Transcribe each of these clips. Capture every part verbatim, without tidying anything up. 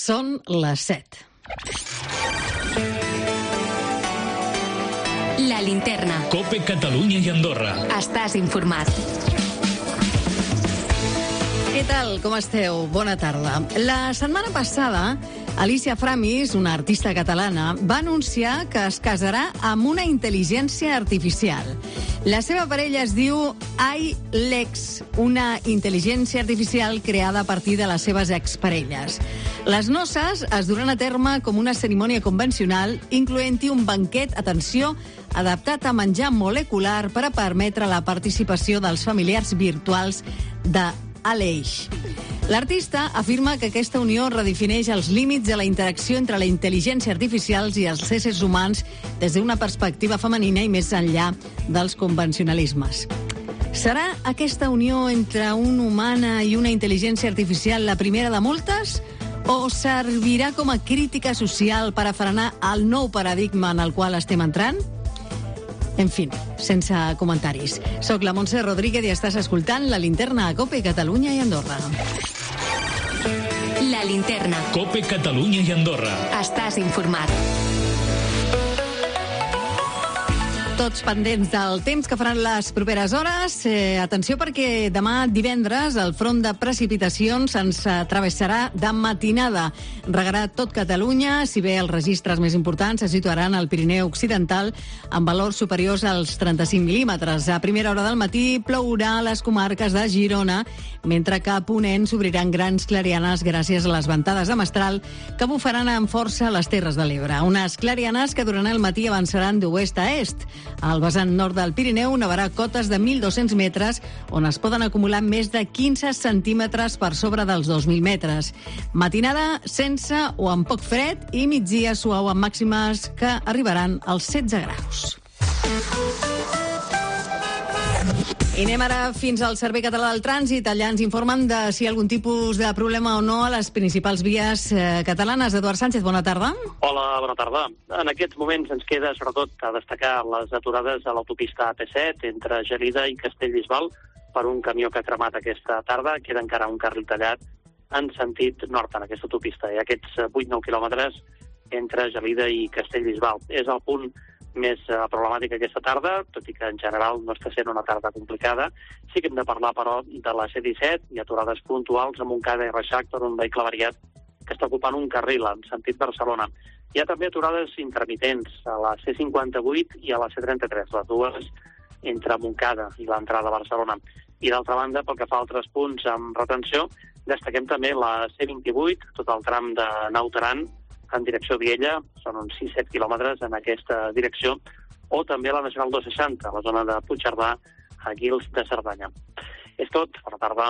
Són les set. La linterna. COPE Catalunya i Andorra. Estàs informat. Què tal? Com esteu? Bona tarda. La setmana passada, Alicia Framis, una artista catalana, va anunciar que es casarà amb una intel·ligència artificial. La seva parella es diu iLex, una intel·ligència artificial creada a partir de les seves exparelles. Les noces es duran a terme com una cerimònia convencional, incloent-hi un banquet, atenció, adaptat a menjar molecular per a permetre la participació dels familiars virtuals de Aleix. L'artista afirma que aquesta unió redefineix els límits de la interacció entre la intel·ligència artificial i els éssers humans des d'una perspectiva femenina i més enllà dels convencionalismes. Serà aquesta unió entre una humana i una intel·ligència artificial la primera de moltes? O servirà com a crítica social per a frenar el nou paradigma en el qual estem entrant? En fi, sense comentaris. Soc la Montse Rodríguez i estàs escoltant La Linterna a COPE Catalunya i Andorra. La linterna. COPE Catalunya i Andorra. Estàs informat. Tots pendents del temps que faran les properes hores. Eh, atenció perquè demà divendres el front de precipitacions ens travessarà de matinada. Regarà tot Catalunya, si bé els registres més importants se situaran al Pirineu Occidental amb valors superiors als trenta-cinc mil·límetres. A primera hora del matí plourà a les comarques de Girona, mentre que a Ponent s'obriran grans clarianes gràcies a les ventades de mestral que bufaran amb força a les Terres de l'Ebre. Unes clarianes que durant el matí avançaran d'oest a est. Al vessant nord del Pirineu nevarà cotes de mil dos-cents metres, on es poden acumular més de quinze centímetres per sobre dels dos mil metres. Matinada sense o amb poc fred i migdia suau amb màximes que arribaran als setze graus. I anem ara fins al Servei Català del Trànsit. Allà ens informen de si hi ha algun tipus de problema o no a les principals vies eh, catalanes. Eduard Sánchez, bona tarda. Hola, bona tarda. En aquests moments ens queda, sobretot, a destacar les aturades a l'autopista A P set entre Gelida i Castellbisbal per un camió que ha cremat aquesta tarda. Queda encara un carril tallat en sentit nord en aquesta autopista. Hi ha aquests vuit nou quilòmetres entre Gelida i Castellbisbal. És el punt més uh, problemàtica aquesta tarda, tot i que en general no està sent una tarda complicada. Sí que hem de parlar, però, de la C disset i aturades puntuals a Montcada i Reixac per un vehicle variat que està ocupant un carril en sentit Barcelona. Hi ha també aturades intermitents a la C cinquanta-vuit i a la C trenta-tres, les dues entre Montcada i l'entrada a Barcelona. I d'altra banda, pel que fa a altres punts amb retenció, destaquem també la C vint-i-vuit, tot el tram de Naut Aran, en direcció Viella, són uns sis set quilòmetres en aquesta direcció, o també la Nacional dos seixanta, a la zona de Puigcerdà, a Guils de Cerdanya. És tot, bona tarda.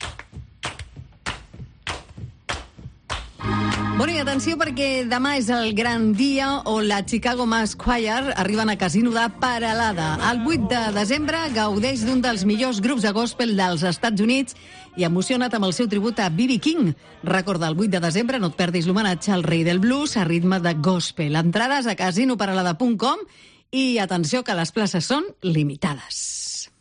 Bueno, i atenció perquè demà és el gran dia on la Chicago Mass Choir arriben a Casino de Peralada. El vuit de desembre gaudeix d'un dels millors grups de gospel dels Estats Units i emociona't amb el seu tribut a B B King. Recorda, el vuit de desembre no et perdis l'homenatge al rei del blues a ritme de gospel. Entrades a casino peralada punt com i atenció que les places són limitades.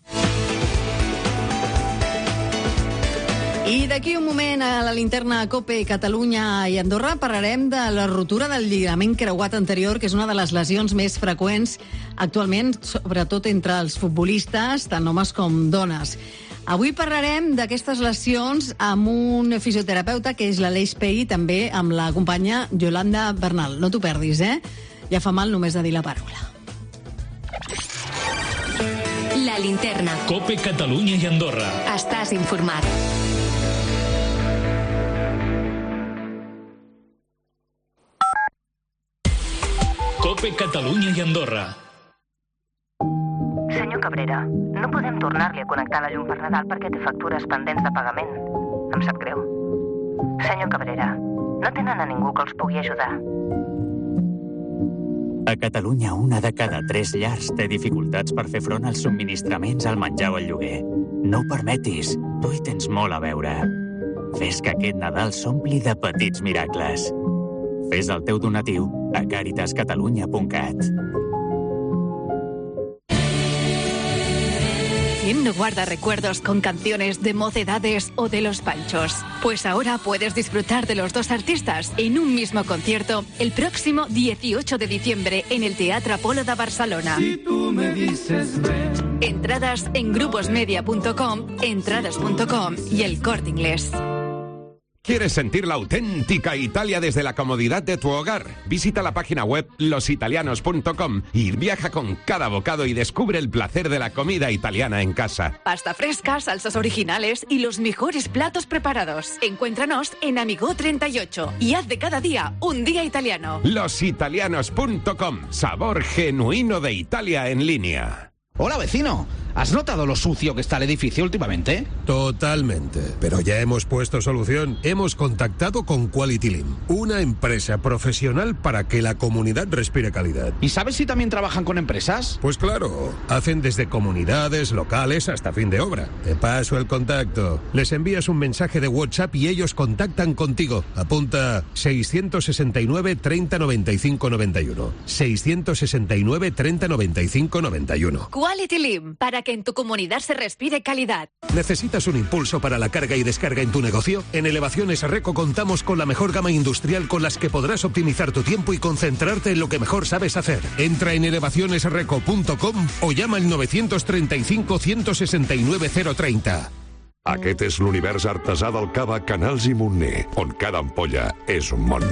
I d'aquí un moment a la linterna COPE Catalunya i Andorra parlarem de la rotura del lligament creuat anterior, que és una de les lesions més freqüents actualment, sobretot entre els futbolistes, tant homes com dones. Avui parlarem d'aquestes lesions amb un fisioterapeuta, que és l'Aleix Pei, i també amb la companya Yolanda Bernal. No t'ho perdis, eh? Ja fa mal només de dir la paraula. La linterna. COPE Catalunya i Andorra. Estàs informat. COPE Catalunya i Andorra. Senyor Cabrera, no podem tornar-li a connectar la llum per Nadal perquè té factures pendents de pagament. Em sap greu. Senyor Cabrera, no tenen a ningú que els pugui ajudar. A Catalunya, una de cada tres llars té dificultats per fer front als subministraments, al menjar o al lloguer. No ho permetis, tu hi tens molt a veure. Fes que aquest Nadal s'ompli de petits miracles. Fes el teu donatiu a caritas catalunya punt cat. I ¿Quién no guarda recuerdos con canciones de Mocedades o de Los Panchos? Pues ahora puedes disfrutar de los dos artistas en un mismo concierto el próximo dieciocho de diciembre en el Teatre Apolo de Barcelona. Si tú me dices ven. Entradas en gruposmedia punto com, entradas punto com y El Corte Inglés. ¿Quieres sentir la auténtica Italia desde la comodidad de tu hogar? Visita la página web los italianos punto com y viaja con cada bocado y descubre el placer de la comida italiana en casa. Pasta fresca, salsas originales y los mejores platos preparados. Encuéntranos en Amigó treinta y ocho y haz de cada día un día italiano. los italianos punto com. Sabor genuino de Italia en línea. Hola, vecino. ¿Has notado lo sucio que está el edificio últimamente? Totalmente. Pero ya hemos puesto solución. Hemos contactado con Quality Lim, una empresa profesional para que la comunidad respire calidad. ¿Y sabes si también trabajan con empresas? Pues claro. Hacen desde comunidades, locales, hasta fin de obra. Te paso el contacto. Les envías un mensaje de WhatsApp y ellos contactan contigo. Apunta seiscientos sesenta y nueve, treinta, noventa y cinco, noventa y uno. seiscientos sesenta y nueve, treinta, noventa y cinco, noventa y uno. Quality Lim, para que en tu comunidad se respire calidad. ¿Necesitas un impulso para la carga y descarga en tu negocio? En Elevaciones Reco contamos con la mejor gama industrial con las que podrás optimizar tu tiempo y concentrarte en lo que mejor sabes hacer. Entra en elevaciones reco punto com o llama al nueve tres cinco, uno seis nueve, cero tres cero. Aquest és l'univers artesà del cava Canals i Montner, on cada ampolla és un món.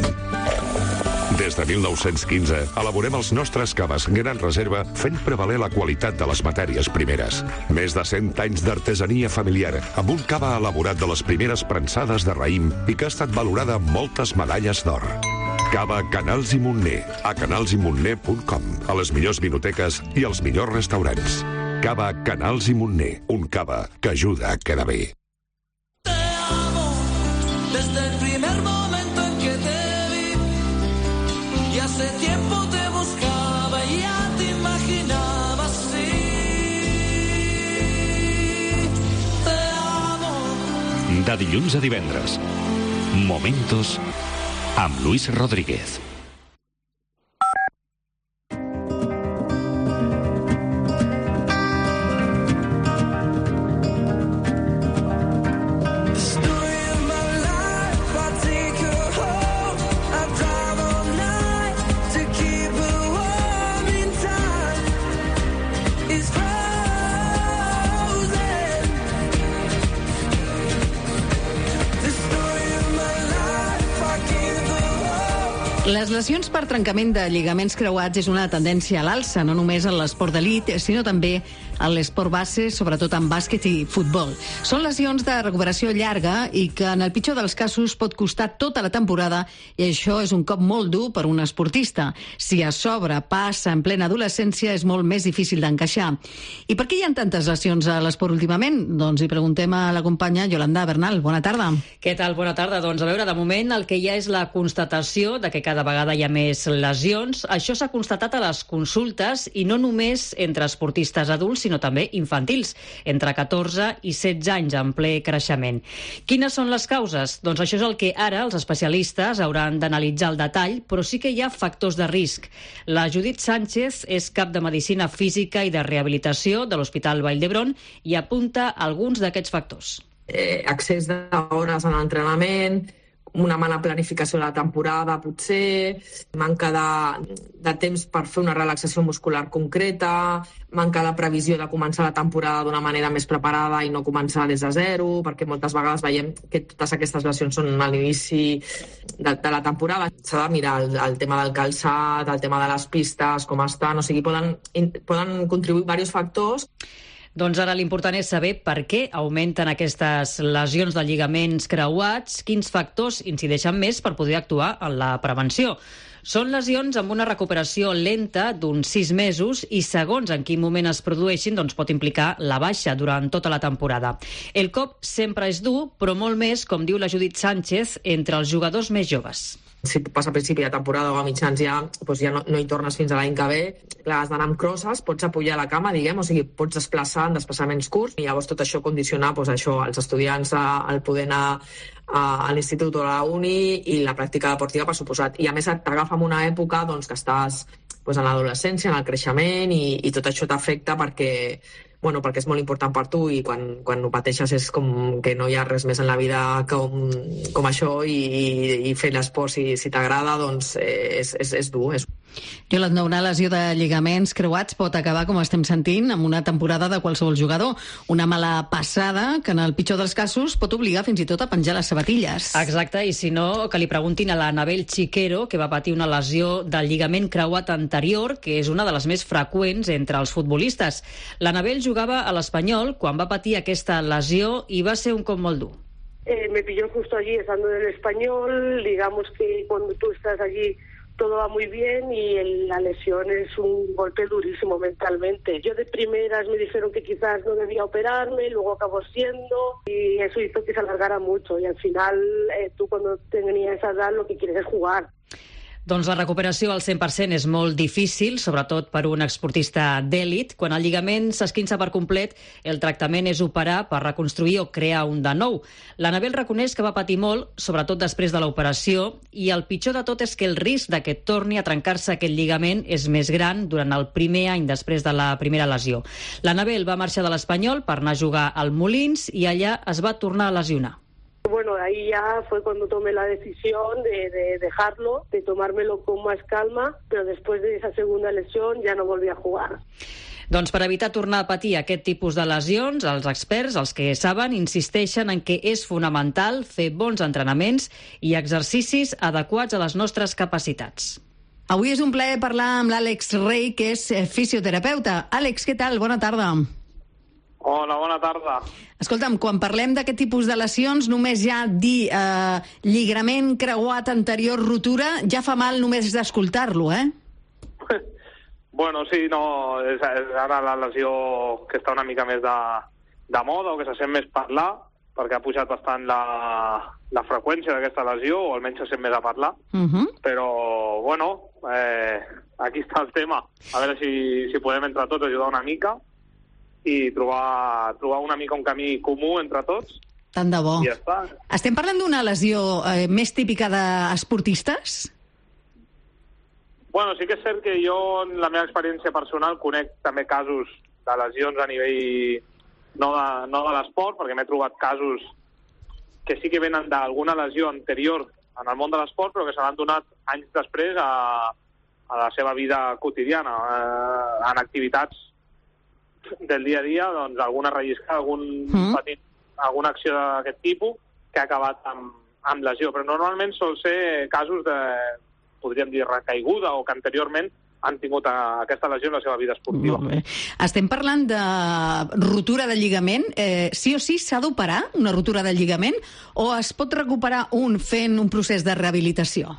Des de mil nou-cents quinze, elaborem els nostres caves Gran Reserva fent prevaler la qualitat de les matèries primeres. Més de cent anys d'artesania familiar, amb un cava elaborat de les primeres prensades de raïm i que ha estat valorada amb moltes medalles d'or. Cava Canals i Montner, a canals i montner punt com, a les millors vinoteques i als millors restaurants. Cava Canals i Montner, un cava que ajuda a quedar bé. Te amo desde el primer momento en que te vi y hace tiempo te buscaba y ya te imaginaba así. Te amo. De dilluns a divendres, Momentos amb Luis Rodríguez. Les lesions per trencament de lligaments creuats és una tendència a l'alça, no només en l'esport d'elit, sinó també en l'esport base, sobretot en bàsquet i futbol. Són lesions de recuperació llarga i que en el pitjor dels casos pot costar tota la temporada, i això és un cop molt dur per un esportista. Si a sobre passa en plena adolescència és molt més difícil d'encaixar. I per què hi ha tantes lesions a l'esport últimament? Doncs hi preguntem a la companya Yolanda Bernal. Bona tarda. Què tal? Bona tarda. Doncs a veure, de moment el que hi ha és la constatació de que cada vegada hi ha més lesions. Això s'ha constatat a les consultes i no només entre esportistes adults, sinó també infantils, entre catorze i setze anys en ple creixement. Quines són les causes? Doncs això és el que ara els especialistes hauran d'analitzar al detall, però sí que hi ha factors de risc. La Judit Sánchez és cap de Medicina Física i de Rehabilitació de l'Hospital Vall d'Hebron i apunta alguns d'aquests factors. Eh, accés d'hores en l'entrenament, una mala planificació de la temporada, potser, manca de, de temps per fer una relaxació muscular concreta, manca de previsió de començar la temporada d'una manera més preparada i no començar des de zero, perquè moltes vegades veiem que totes aquestes lesions són a l'inici de, de la temporada. S'ha de mirar el, el tema del calçat, el tema de les pistes, com estan, o sigui, poden, poden contribuir diversos factors. Doncs ara l'important és saber per què augmenten aquestes lesions de lligaments creuats, quins factors incideixen més per poder actuar en la prevenció. Són lesions amb una recuperació lenta d'uns sis mesos i segons en quin moment es produeixin doncs pot implicar la baixa durant tota la temporada. El cop sempre és dur, però molt més, com diu la Judit Sánchez, entre els jugadors més joves. Si passa a principi de temporada o a mitjans ja, doncs ja no, no hi tornes fins a l'any que ve. Clar, has d'anar amb crosses, pots apujar la cama, diguem, o sigui, pots desplaçar en desplaçaments curts i llavors tot això condiciona doncs, això, els estudiants al poder anar a, a l'institut o a la uni i la pràctica deportiva, per suposat. I a més t'agafa en una època doncs, que estàs doncs, en l'adolescència, en el creixement i, i tot això t'afecta perquè bueno, perquè és molt important per tu i quan, quan ho pateixes és com que no hi ha res més en la vida com, com això i, i, i fer l'esport si, si t'agrada, doncs eh, és, és, és dur, és Yolanda, una lesió de lligaments creuats pot acabar, com estem sentint, amb una temporada de qualsevol jugador. Una mala passada que, en el pitjor dels casos, pot obligar fins i tot a penjar les sabatilles. Exacte, i si no, que li preguntin a l'Anabel Chiquero, que va patir una lesió del lligament creuat anterior, que és una de les més freqüents entre els futbolistes. L'Anabel jugava a l'Espanyol quan va patir aquesta lesió i va ser un cop molt dur. Eh, me pilló justo allí, estando en el Español. Digamos que cuando tú estás allí todo va muy bien y el, la lesión es un golpe durísimo mentalmente. Yo de primeras me dijeron que quizás no debía operarme, luego acabó siendo y eso hizo que se alargara mucho y al final eh, tú cuando tenías esa edad lo que quieres es jugar. Doncs la recuperació al cent per cent és molt difícil, sobretot per un esportista d'èlit. Quan el lligament s'esquinça per complet, el tractament és operar per reconstruir o crear un de nou. L'Anabel reconeix que va patir molt, sobretot després de l'operació, i el pitjor de tot és que el risc de que torni a trencar-se aquest lligament és més gran durant el primer any després de la primera lesió. L'Anabel va marxar de l'Espanyol per anar a jugar al Molins i allà es va tornar a lesionar. Bueno, ahí ya fue cuando tomé la decisión de, de dejarlo, de tomármelo con más calma, pero después de esa segunda lesión ya no volví a jugar. Doncs per evitar tornar a patir aquest tipus de lesions, els experts, els que saben, insisteixen en que és fonamental fer bons entrenaments i exercicis adequats a les nostres capacitats. Avui és un plaer parlar amb l'Àlex Rey, que és fisioterapeuta. Àlex, què tal? Bona tarda. Hola, bona tarda. Escolta'm, quan parlem d'aquest tipus de lesions, només ja dir eh, lligament creuat anterior, rotura, ja fa mal només d'escoltar-lo, eh? Bueno, sí, no, és, és ara la lesió que està una mica més de, de moda o que se sent més parlar, perquè ha pujat bastant la, la freqüència d'aquesta lesió, o almenys se sent més a parlar. Uh-huh. Però, bueno, eh, aquí està el tema. A veure si, si podem entre tots ajudar una mica i trobar, trobar una mica un camí comú entre tots. Tant de bo. I ja està. Estem parlant d'una lesió eh, més típica d'esportistes? Bueno, sí que és cert que jo, en la meva experiència personal, conec també casos de lesions a nivell no de, no de l'esport, perquè m'he trobat casos que sí que venen d'alguna lesió anterior en el món de l'esport, però que se l'han donat anys després a, a la seva vida quotidiana, eh, en activitats del dia a dia, doncs alguna relliscada, algun mm. petit, alguna acció d'aquest tipus que ha acabat amb, amb lesió. Però normalment sol ser casos de, podríem dir, recaiguda o que anteriorment han tingut a, aquesta lesió en la seva vida esportiva. Molt bé. Estem parlant de rotura de lligament. Eh, sí o sí s'ha d'operar una rotura de lligament o es pot recuperar un fent un procés de rehabilitació?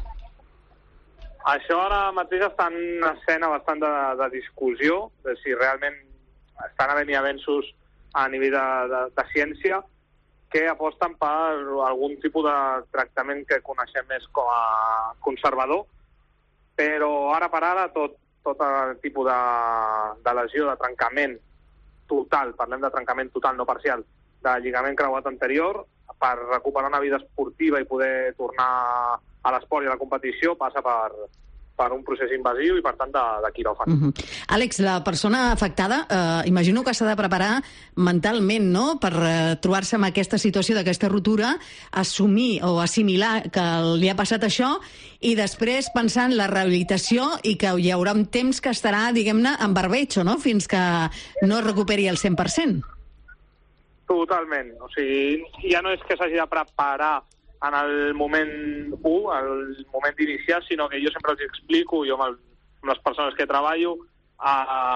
Això ara mateix està en una escena bastant de, de discussió de si realment estan havent-hi avenços a nivell de, de, de ciència que aposten per algun tipus de tractament que coneixem més com a conservador, però ara per ara tot, tot el tipus de, de lesió, de trencament total, parlem de trencament total, no parcial, de lligament creuat anterior, per recuperar una vida esportiva i poder tornar a l'esport i a la competició passa per... per un procés invasiu i, per tant, de, de quiròfan. Uh-huh. Àlex, la persona afectada, eh, imagino que s'ha de preparar mentalment, no?, per eh, trobar-se en aquesta situació d'aquesta rotura, assumir o assimilar que li ha passat això i després pensar en la rehabilitació i que hi haurà un temps que estarà, diguem-ne, en barbecho, no?, fins que no es recuperi el cent per cent. Totalment. O sigui, ja no és que s'hagi de preparar en el moment u, el moment d'iniciar, sinó que jo sempre els explico, jo amb, el, amb les persones que treballo, a,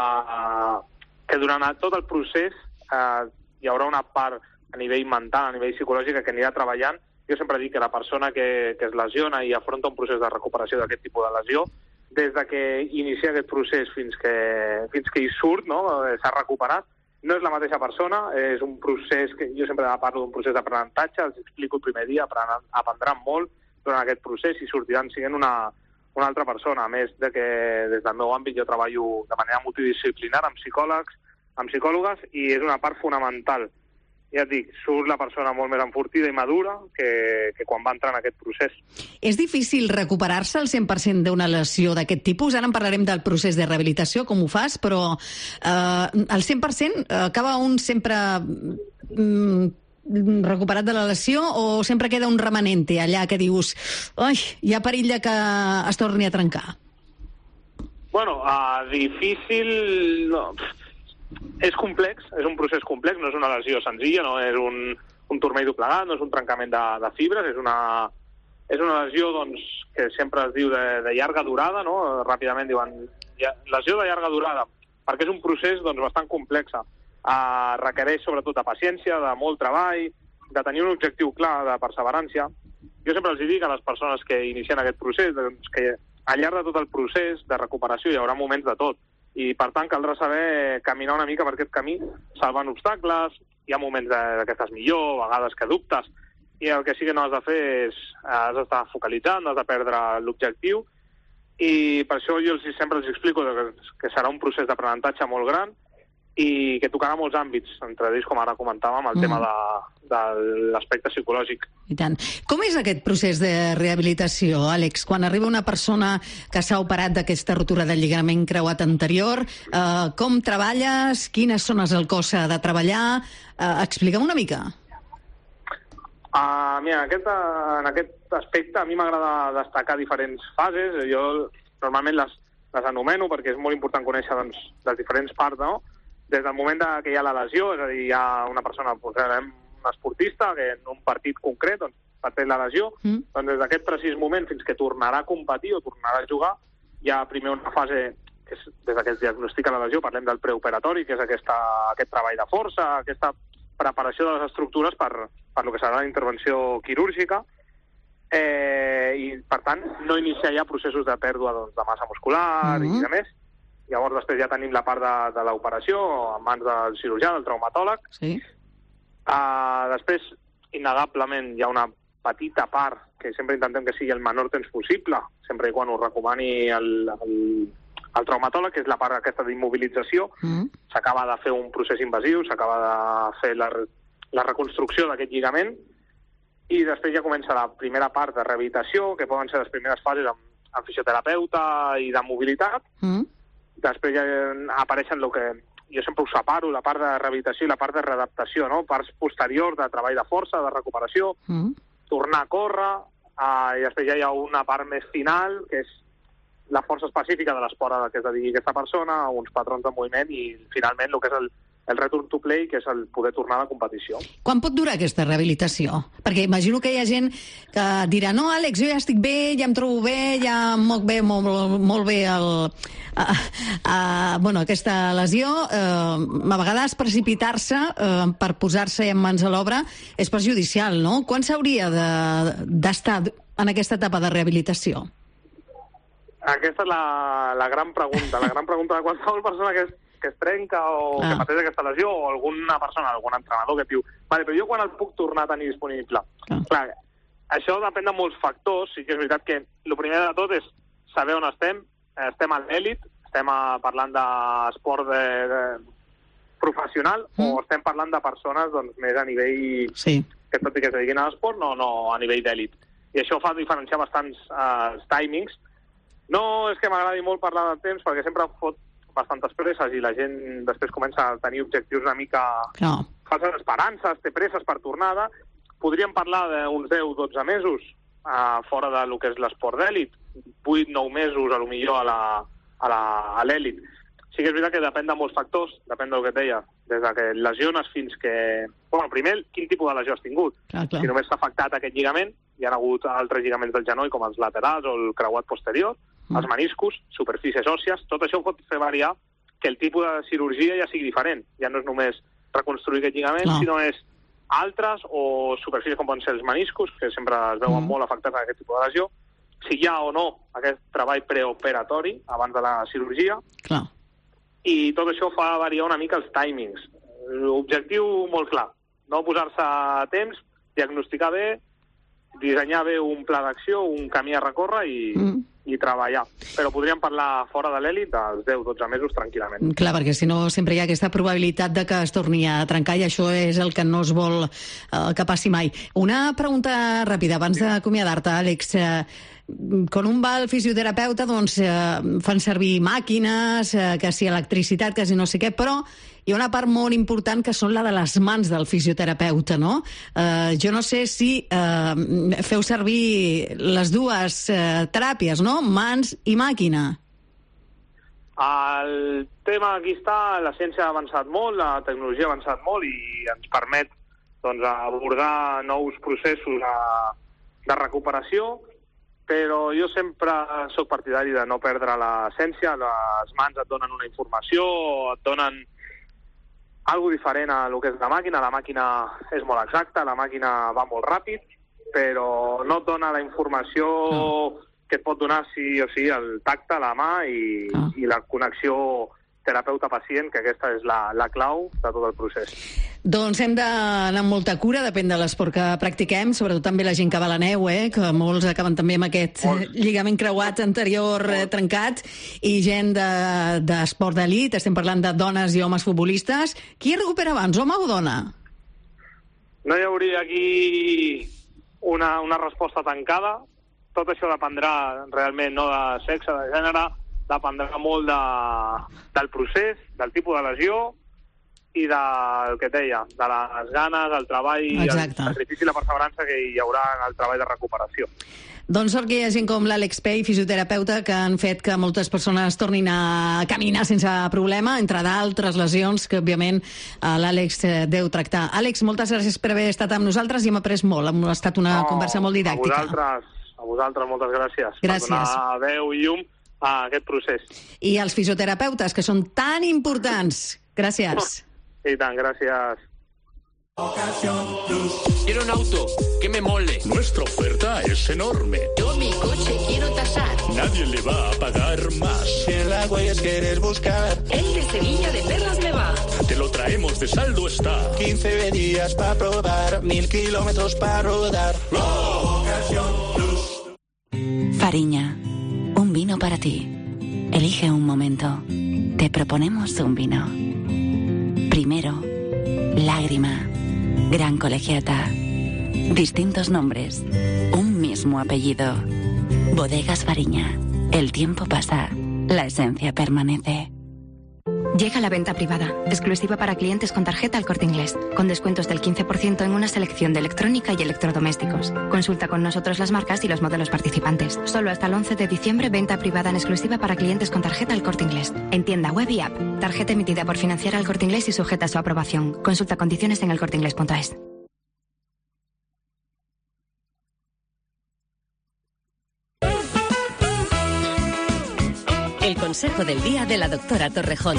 a, que durant tot el procés eh, hi haurà una part a nivell mental, a nivell psicològic, que anirà treballant. Jo sempre dic que la persona que, que es lesiona i afronta un procés de recuperació d'aquest tipus de lesió, des de que inicia aquest procés fins que, fins que hi surt, no? S'ha recuperat, no és la mateixa persona, és un procés que jo sempre parlo d'un procés d'aprenentatge, els explico el primer dia, aprendran molt durant aquest procés i sortiran sent una, una altra persona. A més de que des del meu àmbit jo treballo de manera multidisciplinar amb psicòlegs, amb psicòlogues, i és una part fonamental ja et dic, surt la persona molt més enfortida i madura que, que quan va entrar en aquest procés. És difícil recuperar-se al cent per cent d'una lesió d'aquest tipus? Ara en parlarem del procés de rehabilitació, com ho fas, però eh, al cent per cent acaba un sempre mm, recuperat de la lesió o sempre queda un remanente allà que dius oi, hi ha perill que es torni a trencar? Bueno, uh, difícil... No. És complex, és un procés complex, no és una lesió senzilla, no és un, un turmell doblegat, no és un trencament de, de fibres, és una, és una lesió doncs, que sempre es diu de, de llarga durada, no? Ràpidament diuen lesió de llarga durada, perquè és un procés doncs, bastant complex. Uh, requereix sobretot de paciència, de molt treball, de tenir un objectiu clar, de perseverància. Jo sempre els dic a les persones que inicien aquest procés doncs, que al llarg de tot el procés de recuperació hi haurà moments de tot, i per tant caldrà saber caminar una mica per aquest camí, salvant obstacles, hi ha moments de, de que estàs millor, vegades que dubtes, i el que sí que no has de fer és has d'estar focalitzant, no has de perdre l'objectiu, i per això jo els, sempre els explico que, que serà un procés d'aprenentatge molt gran i que tocarà molts àmbits, entre ells, com ara comentàvem, el mm. tema de, de l'aspecte psicològic. I tant. Com és aquest procés de rehabilitació, Àlex? Quan arriba una persona que s'ha operat d'aquesta rotura del lligament creuat anterior, eh, com treballes? Quines zones del cos s'ha de treballar? Eh, explica'm una mica. Uh, mira, aquest, en aquest aspecte a mi m'agrada destacar diferents fases. Jo normalment les, les anomeno perquè és molt important conèixer doncs, les diferents parts, no? Des del moment de que hi ha la lesió, és a dir, hi ha una persona, un esportista, que en un partit concret doncs, pateix la lesió, mm. doncs des d'aquest precís moment fins que tornarà a competir o tornarà a jugar, hi ha primer una fase, que és, des que es diagnostica la lesió, parlem del preoperatori, que és aquesta, aquest treball de força, aquesta preparació de les estructures per, per lo que serà la intervenció quirúrgica, eh, i per tant no iniciar ja processos de pèrdua doncs, de massa muscular mm. i de més. Llavors, després ja tenim la part de, de l'operació, en mans del cirurgià, del traumatòleg. Sí. Uh, després, innegablement, hi ha una petita part que sempre intentem que sigui el menor temps possible, sempre i quan ho recomani el, el, el traumatòleg, que és la part aquesta d'immobilització. Mm. S'acaba de fer un procés invasiu, s'acaba de fer la, la reconstrucció d'aquest lligament, i després ja comença la primera part de rehabilitació, que poden ser les primeres fases amb, amb fisioterapeuta i de mobilitat. Mm. Després ja apareixen el que jo sempre ho separo, la part de rehabilitació i la part de readaptació, no? Parts posteriors de treball de força, de recuperació, mm. tornar a córrer, uh, i després ja hi ha una part més final, que és la força específica de l'esport a què es dediqui aquesta persona, uns patrons de moviment i finalment el que és el, el return to play, que és el poder tornar a la competició. Quan pot durar aquesta rehabilitació? Perquè imagino que hi ha gent que dirà no, Àlex, jo ja estic bé, ja em trobo bé, ja em moc bé, molt, molt bé el, a, a, bueno, aquesta lesió. Eh, a vegades precipitar-se eh, per posar-se en mans a l'obra és perjudicial, no? Quan s'hauria d'estar de, en aquesta etapa de rehabilitació? Aquesta és la, la gran pregunta, la gran pregunta de qualsevol persona que és que es trenca o ah. que pateix aquesta lesió, o alguna persona, algun entrenador que et diu vale, però jo quan el puc tornar a tenir disponible? Ah. Clar, això depèn de molts factors, sí que és veritat que el primer de tot és saber on estem, estem a l'èlit, estem a, parlant d'esport de, de professional, mm. o estem parlant de persones doncs, més a nivell sí. que tot i que es dediquin a l'esport, no, no a nivell d'èlit. I això fa diferenciar bastants uh, timings. No és que m'agradi molt parlar del temps, perquè sempre fot bastantes presses i la gent després comença a tenir objectius una mica no. falses esperances, té presses per tornada. Podríem parlar d'uns deu a dotze mesos uh, fora de lo que és l'esport d'èlit, vuit a nou mesos a lo millor a la, a la, a l'èlit. Sí que és veritat que depèn de molts factors, depèn del que et deia, des de que lesiones fins que... Bueno, primer, quin tipus de lesió has tingut? Clar, clar. Si només s'ha afectat aquest lligament, hi ha hagut altres lligaments del genoll, com els laterals o el creuat posterior, mm. els meniscos, superfícies òssies, tot això pot fer variar que el tipus de cirurgia ja sigui diferent. Ja no és només reconstruir aquest lligament, no. sinó és altres o superfícies com poden ser els meniscos, que sempre es veuen mm. molt afectats en aquest tipus de lesió, si hi ha o no aquest treball preoperatori abans de la cirurgia, clar. I tot això fa variar una mica els timings. L'objectiu molt clar, no posar-se a temps, diagnosticar bé, dissenyar bé un pla d'acció, un camí a recórrer i, mm. i treballar. Però podríem parlar fora de l'elit dels deu dotze mesos tranquil·lament. Clar, perquè si no sempre hi ha aquesta probabilitat de que es torni a trencar i això és el que no es vol eh, que passi mai. Una pregunta ràpida, abans d'acomiadar-te, Àlex. Eh, quan un va al fisioterapeuta, doncs eh, fan servir màquines, eh, que si electricitat, que si no sé què, però hi ha una part molt important que són la de les mans del fisioterapeuta, no? Eh, jo no sé si eh, feu servir les dues eh, teràpies, no? Mans i màquina. El tema aquí està, la ciència ha avançat molt, la tecnologia ha avançat molt i ens permet doncs, abordar nous processos de, de recuperació, però jo sempre sóc partidari de no perdre l'essència. Les mans et donen una informació, et donen algo diferent a lo que és la màquina. La màquina és molt exacta, la màquina va molt ràpid, però no et dona la informació no. que et pot donar sí o sí el tacte, la mà i, ah. i la connexió terapeuta-pacient, que aquesta és la, la clau de tot el procés. Doncs hem d'anar amb molta cura, depèn de l'esport que practiquem, sobretot també la gent que va a la neu, eh, que molts acaben també amb aquest molts. lligament creuat anterior eh, trencat, i gent d'esport de, d'elit, estem parlant de dones i homes futbolistes. Qui recupera abans, home o dona? No hi hauria aquí una, una resposta tancada. Tot això dependrà realment no de sexe, de gènere, dependrà molt de, del procés, del tipus de lesió i del que et deia, de les ganes, el treball, Exacte. el sacrifici i la perseverança que hi haurà en el treball de recuperació. Doncs sort que hi ha gent com l'Àlex Pey, fisioterapeuta, que han fet que moltes persones tornin a caminar sense problema, entre d'altres lesions que, òbviament, l'Àlex deu tractar. Àlex, moltes gràcies per haver estat amb nosaltres i hem après molt. Ha estat una no, conversa molt didàctica. A vosaltres, a vosaltres moltes gràcies, gràcies. per donar veu i llum a aquest procés. I els fisioterapeutes, que són tan importants. Gràcies. I tant, gràcies. Quiero un auto que me mole. Nuestra oferta es enorme. Yo mi coche quiero tasar. Nadie le va a pagar más. Si en la Huellas quieres buscar, el de Sevilla de Perlas me va. Te lo traemos de saldo está. quince días para probar, mil kilómetros para rodar. ¡Oh! Fariña, un vino para ti. Elige un momento. Te proponemos un vino. Primero, Lágrima, Gran Colegiata. Distintos nombres, un mismo apellido. Bodegas Fariña. El tiempo pasa, la esencia permanece. Llega la venta privada, exclusiva para clientes con tarjeta El Corte Inglés, con descuentos del quince por ciento en una selección de electrónica y electrodomésticos. Consulta con nosotros las marcas y los modelos participantes. Solo hasta el once de diciembre, venta privada en exclusiva para clientes con tarjeta El Corte Inglés. En tienda, web y app. Tarjeta emitida por Financiera El Corte Inglés y sujeta a su aprobación. Consulta condiciones en el corte inglés punto es. El consejo del día de la doctora Torrejón.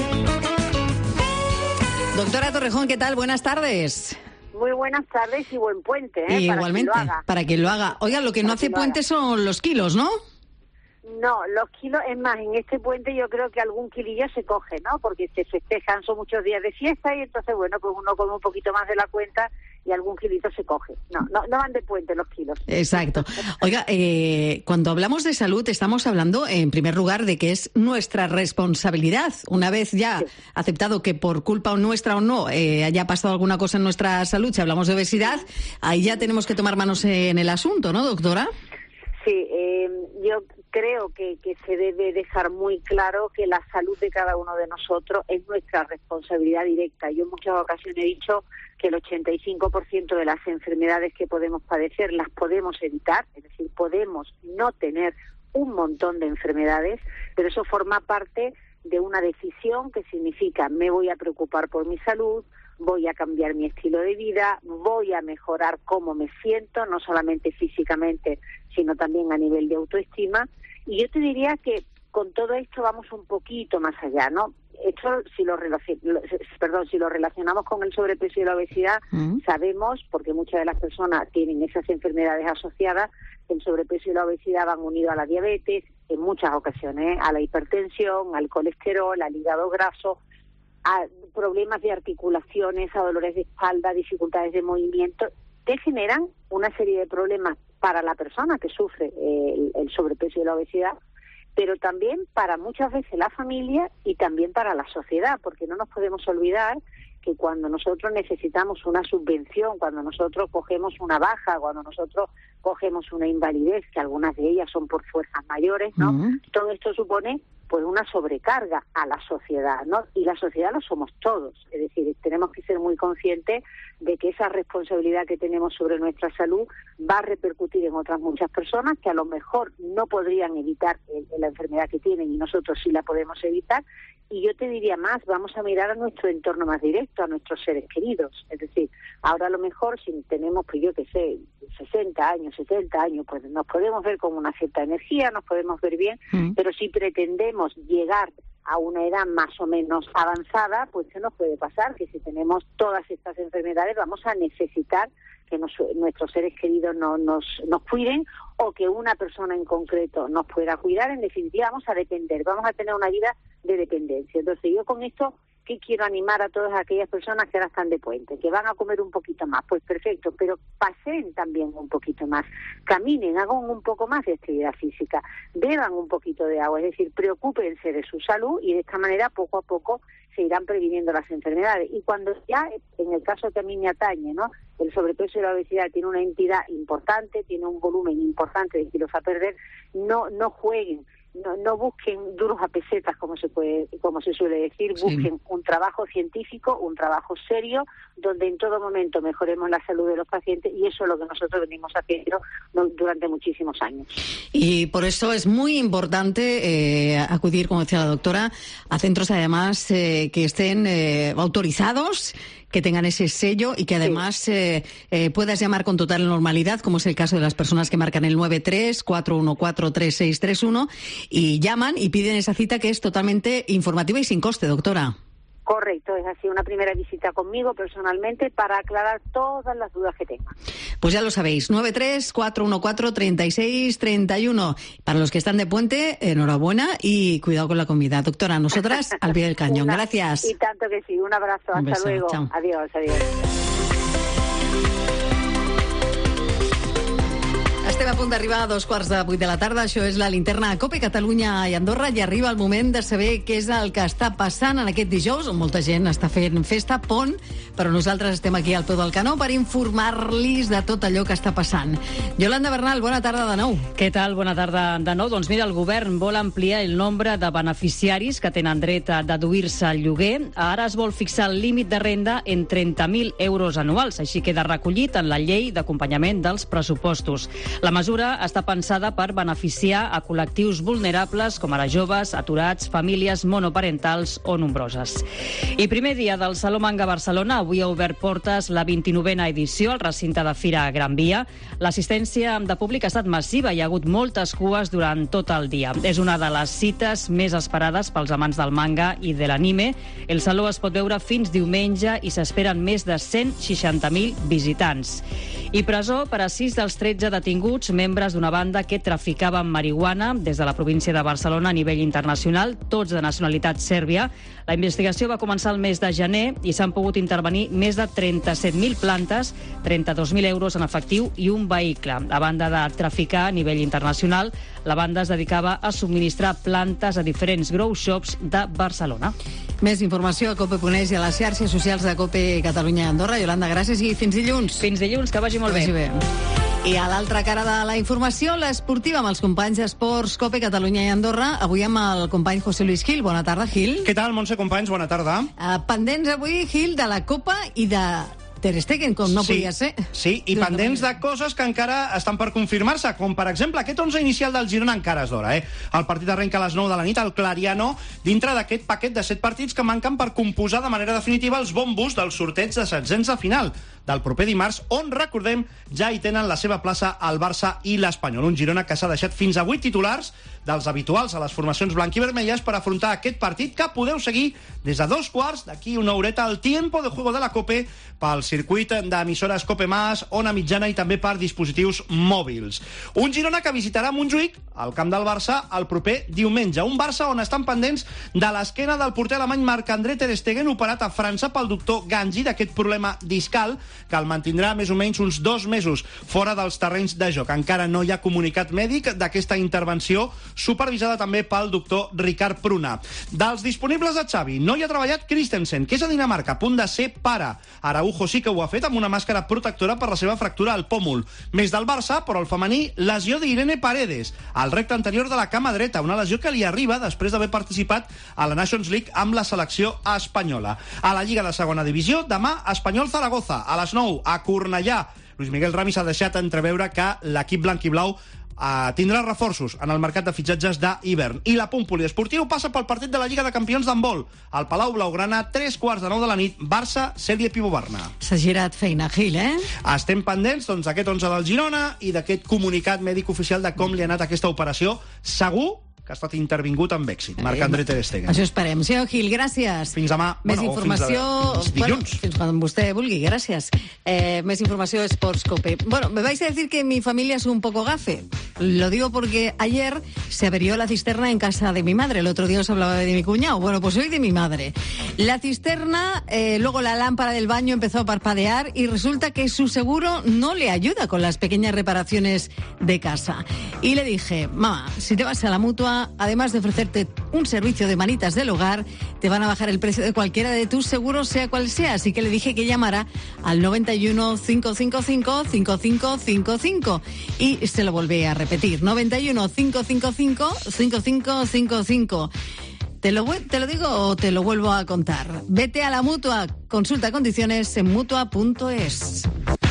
Doctora Torrejón, ¿qué tal? Buenas tardes. Muy buenas tardes y buen puente, ¿eh? Igualmente, para quien lo haga. Para quien lo haga. Oiga, lo que para no hace puente haga. Son los kilos, ¿no? No, los kilos, es más, en este puente yo creo que algún kilillo se coge, ¿no? Porque se festejan, son muchos días de fiesta y entonces, bueno, pues uno come un poquito más de la cuenta y algún kilito se coge. No, no, no van de puente los kilos. Exacto. Oiga, eh, cuando hablamos de salud estamos hablando, en primer lugar, de que es nuestra responsabilidad. Una vez ya sí. aceptado que por culpa nuestra o no eh, haya pasado alguna cosa en nuestra salud, si hablamos de obesidad, ahí ya tenemos que tomar manos en el asunto, ¿no, doctora? Sí, eh, yo creo que, que se debe dejar muy claro que la salud de cada uno de nosotros es nuestra responsabilidad directa. Yo en muchas ocasiones he dicho que el ochenta y cinco por ciento de las enfermedades que podemos padecer las podemos evitar, es decir, podemos no tener un montón de enfermedades, pero eso forma parte de una decisión que significa me voy a preocupar por mi salud, voy a cambiar mi estilo de vida, voy a mejorar cómo me siento, no solamente físicamente, sino también a nivel de autoestima. Y yo te diría que con todo esto vamos un poquito más allá, ¿no? Esto, si lo, relacion... Perdón, si lo relacionamos con el sobrepeso y la obesidad, uh-huh. sabemos, porque muchas de las personas tienen esas enfermedades asociadas, que el sobrepeso y la obesidad van unidos a la diabetes, en muchas ocasiones, ¿eh? a la hipertensión, al colesterol, al hígado graso, a problemas de articulaciones, a dolores de espalda, dificultades de movimiento, te generan una serie de problemas para la persona que sufre el, el sobrepeso y la obesidad, pero también para muchas veces la familia y también para la sociedad, porque no nos podemos olvidar que cuando nosotros necesitamos una subvención, cuando nosotros cogemos una baja, cuando nosotros cogemos una invalidez, que algunas de ellas son por fuerzas mayores, ¿no? Uh-huh. Todo esto supone pues una sobrecarga a la sociedad, ¿no? Y la sociedad lo somos todos, es decir, tenemos que ser muy conscientes de que esa responsabilidad que tenemos sobre nuestra salud va a repercutir en otras muchas personas que a lo mejor no podrían evitar el, la enfermedad que tienen y nosotros sí la podemos evitar. Y yo te diría más, vamos a mirar a nuestro entorno más directo, a nuestros seres queridos. Es decir, ahora a lo mejor si tenemos, pues yo qué sé, sesenta años, setenta años, pues nos podemos ver con una cierta energía, nos podemos ver bien, mm. pero si pretendemos llegar a una edad más o menos avanzada, pues ¿qué nos puede pasar? Que si tenemos todas estas enfermedades vamos a necesitar que nos, nuestros seres queridos no, nos, nos cuiden o que una persona en concreto nos pueda cuidar. En definitiva, vamos a depender, vamos a tener una vida de dependencia. Entonces yo con esto, ¿qué quiero animar a todas aquellas personas que ahora están de puente? Que van a comer un poquito más, pues perfecto, pero paseen también un poquito más, caminen, hagan un poco más de actividad física, beban un poquito de agua, es decir, preocúpense de su salud y de esta manera poco a poco se irán previniendo las enfermedades. Y cuando ya, en el caso que a mí me atañe, ¿no?, el sobrepeso y la obesidad tiene una entidad importante, tiene un volumen importante de kilos a perder, no, no jueguen. No, no busquen duros a pesetas, como se puede, como se suele decir, busquen sí. un trabajo científico, un trabajo serio, donde en todo momento mejoremos la salud de los pacientes, y eso es lo que nosotros venimos haciendo durante muchísimos años. Y por eso es muy importante eh, acudir, como decía la doctora, a centros además eh, que estén eh, autorizados, que tengan ese sello y que además sí. eh, eh, puedas llamar con total normalidad, como es el caso de las personas que marcan el nueve tres, cuatro uno cuatro, tres seis tres uno y llaman y piden esa cita que es totalmente informativa y sin coste, doctora. Correcto, es así, una primera visita conmigo personalmente para aclarar todas las dudas que tengan. Pues ya lo sabéis, nueve tres, cuatro uno cuatro, tres seis tres uno. Para los que están de puente, enhorabuena y cuidado con la comida. Doctora, nosotras al pie del cañón. Una, Gracias. Y tanto que sí, un abrazo, un hasta beso. luego. Chao. Adiós, adiós. Estem a punt d'arribar a dos quarts de vuit de la tarda. Això és la linterna a COPE, Catalunya i Andorra, i arriba el moment de saber què és el que està passant en aquest dijous, on molta gent està fent festa, pont, però nosaltres estem aquí al peu del canó per informar-los de tot allò que està passant. Yolanda Bernal, bona tarda de nou. Què tal? Bona tarda de nou. Doncs mira, el govern vol ampliar el nombre de beneficiaris que tenen dret a deduir-se al lloguer. Ara es vol fixar el límit de renda en trenta mil euros anuals, així queda recollit en la llei d'acompanyament dels pressupostos. La mesura està pensada per beneficiar a col·lectius vulnerables com ara joves, aturats, famílies monoparentals o nombroses. I primer dia del Saló Manga Barcelona, avui ha obert portes la vint-i-novena edició al recinte de Fira Gran Via. L'assistència de públic ha estat massiva, hi ha hagut moltes cues durant tot el dia. És una de les cites més esperades pels amants del manga i de l'anime. El Saló es pot veure fins diumenge i s'esperen més de cent seixanta mil visitants. I presó per a sis dels tretze detinguts, membres d'una banda que traficava amb marihuana des de la província de Barcelona a nivell internacional, tots de nacionalitat sèrbia. La investigació va començar el mes de gener i s'han pogut intervenir més de trenta-set mil plantes, trenta-dos mil euros en efectiu i un vehicle. A banda de traficar a nivell internacional, la banda es dedicava a subministrar plantes a diferents grow shops de Barcelona. Més informació a COPE punt es i a les xarxes socials de COPE Catalunya i Andorra. Yolanda, gràcies i fins dilluns. Fins dilluns, que vagi molt que bé. vagi bé. I a l'altra cara de la informació, l'esportiva amb els companys d'Esports COPE Catalunya i Andorra. Avui amb el company José Luis Gil. Bona tarda, Gil. Què tal, Montse, companys? Bona tarda. Uh, pendents avui, Gil, de la Copa i de Ter Stegen, com no sí, podia ser. Sí, i pendents de coses que encara estan per confirmar-se, com per exemple aquest onze inicial del Girona encara és d'hora. Eh? El partit arrenca a les nou de la nit al Clariano, dintre d'aquest paquet de set partits que manquen per composar de manera definitiva els bombos del sorteig de setzents de final del proper dimarts, on, recordem, ja hi tenen la seva plaça el Barça i l'Espanyol. Un Girona que s'ha deixat fins a vuit titulars dels habituals a les formacions blanquivermelles per afrontar aquest partit que podeu seguir des de dos quarts, d'aquí una horeta, al tiempo de juego de la COPE pel circuit d'emissores COPE Más, Ona Mitjana i també per dispositius mòbils. Un Girona que visitarà Montjuïc, al camp del Barça, el proper diumenge. Un Barça on estan pendents de l'esquena del porter alemany Marc-André Ter Stegen, operat a França pel doctor Gangi d'aquest problema discal, que el mantindrà més o menys uns dos mesos fora dels terrenys de joc. Encara no hi ha comunicat mèdic d'aquesta intervenció, supervisada també pel doctor Ricard Pruna. Dels disponibles de Xavi, no hi ha treballat Christensen, que és a Dinamarca, a punt de ser pare. Araujo sí que ho ha fet amb una màscara protectora per la seva fractura al pòmul. Més del Barça, però el femení, lesió d'Irene Paredes, al recte anterior de la cama dreta, una lesió que li arriba després d'haver participat a la Nations League amb la selecció espanyola. A la Lliga de Segona Divisió, demà Espanyol Zaragoza, a les nou, a Cornellà. Luis Miguel Ramis ha deixat entreveure que l'equip blanquiblau Uh, tindrà reforços en el mercat de fitxatges d'hivern. I l'apunt poliesportiu passa pel partit de la Lliga de Campions d'handbol. Al Palau Blaugrana, tres quarts de nou de la nit, Barça, Sèrie Pivovarna. S'ha girat feina, Gil, eh? Estem pendents doncs, d'aquest onze del Girona i d'aquest comunicat mèdic oficial de com li ha anat aquesta operació. Segur que ha estat intervingut amb èxit. Marc-André Ter Stegen. Això esperem. Senyor Gil, gràcies. Fins demà. Més bueno, informació... Fins, a... bueno, fins quan vostè vulgui, gràcies. Eh, més informació de Sports Cope. Bueno, me vais a decir que mi familia es un poco gafe. Lo digo porque ayer se averió la cisterna en casa de mi madre. El otro día os hablaba de mi cuñado. Bueno, pues hoy de mi madre. La cisterna, eh, luego la lámpara del baño empezó a parpadear y resulta que su seguro no le ayuda con las pequeñas reparaciones de casa. Y le dije, mamá, si te vas a la Mutua, además de ofrecerte un servicio de manitas del hogar, te van a bajar el precio de cualquiera de tus seguros, sea cual sea. Así que le dije que llamara al noventa y uno, cinco cinco cinco, cinco cinco cinco cinco. Y se lo volví a repetir. noventa y uno, cinco cinco cinco, cinco cinco cinco cinco. ¿Te lo, ¿Te lo digo o te lo vuelvo a contar? Vete a la Mutua. Consulta condiciones en mutua punto es.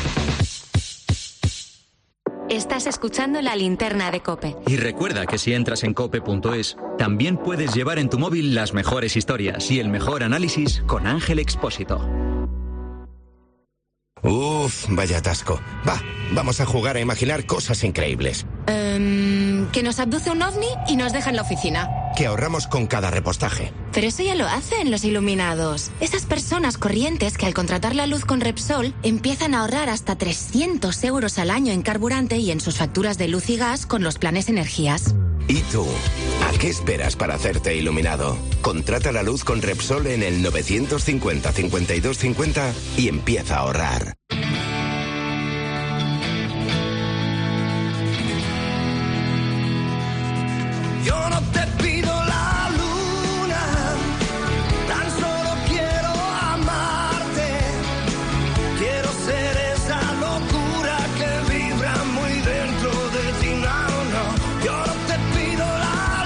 Estás escuchando La Linterna de COPE. Y recuerda que si entras en cope punto es, también puedes llevar en tu móvil las mejores historias y el mejor análisis con Ángel Expósito. Uf, vaya atasco. Va, vamos a jugar a imaginar cosas increíbles. Um, que nos abduce un ovni y nos deja en la oficina. Que ahorramos con cada repostaje. Pero eso ya lo hacen los iluminados. Esas personas corrientes que al contratar la luz con Repsol empiezan a ahorrar hasta trescientos euros al año en carburante y en sus facturas de luz y gas con los planes energías. ¿Y tú? ¿A qué esperas para hacerte iluminado? Contrata la luz con Repsol en el novecientos cincuenta, cincuenta y dos cincuenta y empieza a ahorrar. Yo no te pido la luna, tan solo quiero amarte. Quiero ser esa locura que vibra muy dentro de ti. No, no, yo no te pido la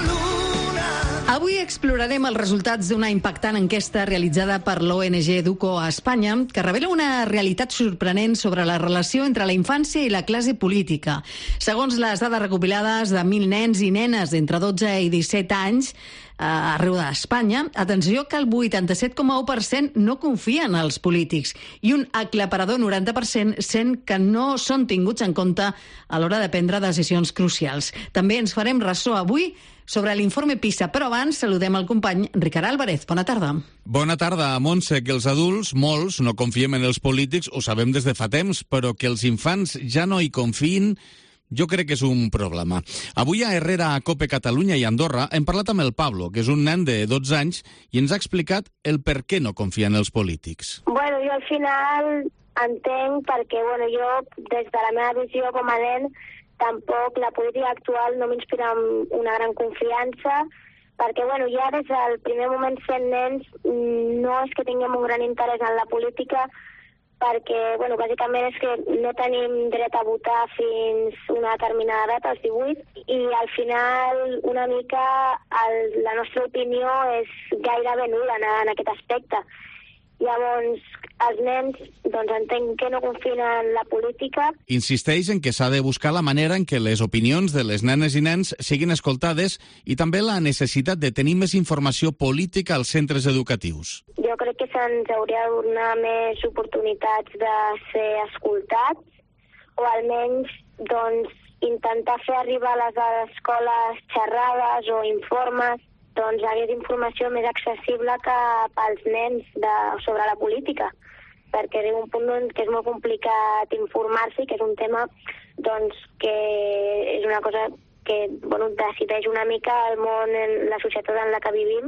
luna. Avui explorarem els resultats d'una impactant enquesta realitzada per l'O N G Educo a Espanya, que revela una realitat sorprenent sobre la relació entre la infància i la classe política. Segons les dades recopilades de mil nens i nenes d'entre dotze i disset anys, arreu d'Espanya, atenció que el vuitanta-set coma u per cent no confia en els polítics i un aclaparador noranta per cent sent que no són tinguts en compte a l'hora de prendre decisions crucials. També ens farem ressò avui sobre l'informe PISA, però abans saludem el company Ricard Álvarez. Bona tarda. Bona tarda, Montse. Que els adults, molts, no confiem en els polítics, ho sabem des de fa temps, però que els infants ja no hi confiïn, jo crec que és un problema. Avui a Herrera, a COPE Catalunya i Andorra, hem parlat amb el Pablo, que és un nen de dotze anys, i ens ha explicat el per què no confia en els polítics. Bueno, jo al final entenc perquè, bueno, jo, des de la meva visió com a nen, tampoc la política actual no m'inspira una gran confiança, perquè, bueno, ja des del primer moment sent nens no és que tinguem un gran interès en la política, perquè, bueno, bàsicament és que no tenim dret a votar fins una determinada data, als divuit, i al final una mica el, la nostra opinió és gairebé nul·la en, en aquest aspecte. Llavors, els nens, doncs entenc que no confien en la política. Insisteix en que s'ha de buscar la manera en què les opinions de les nenes i nens siguin escoltades i també la necessitat de tenir més informació política als centres educatius. Jo crec que se'ns hauria de donar més oportunitats de ser escoltats o almenys, doncs, intentar fer arribar a les escoles xerrades o informes, doncs hagués informació més accessible cap als nens de, sobre la política, perquè arriba un punt doncs, que és molt complicat informar-se i que és un tema doncs, que és una cosa que bueno, decideix una mica el món, la societat en la que vivim,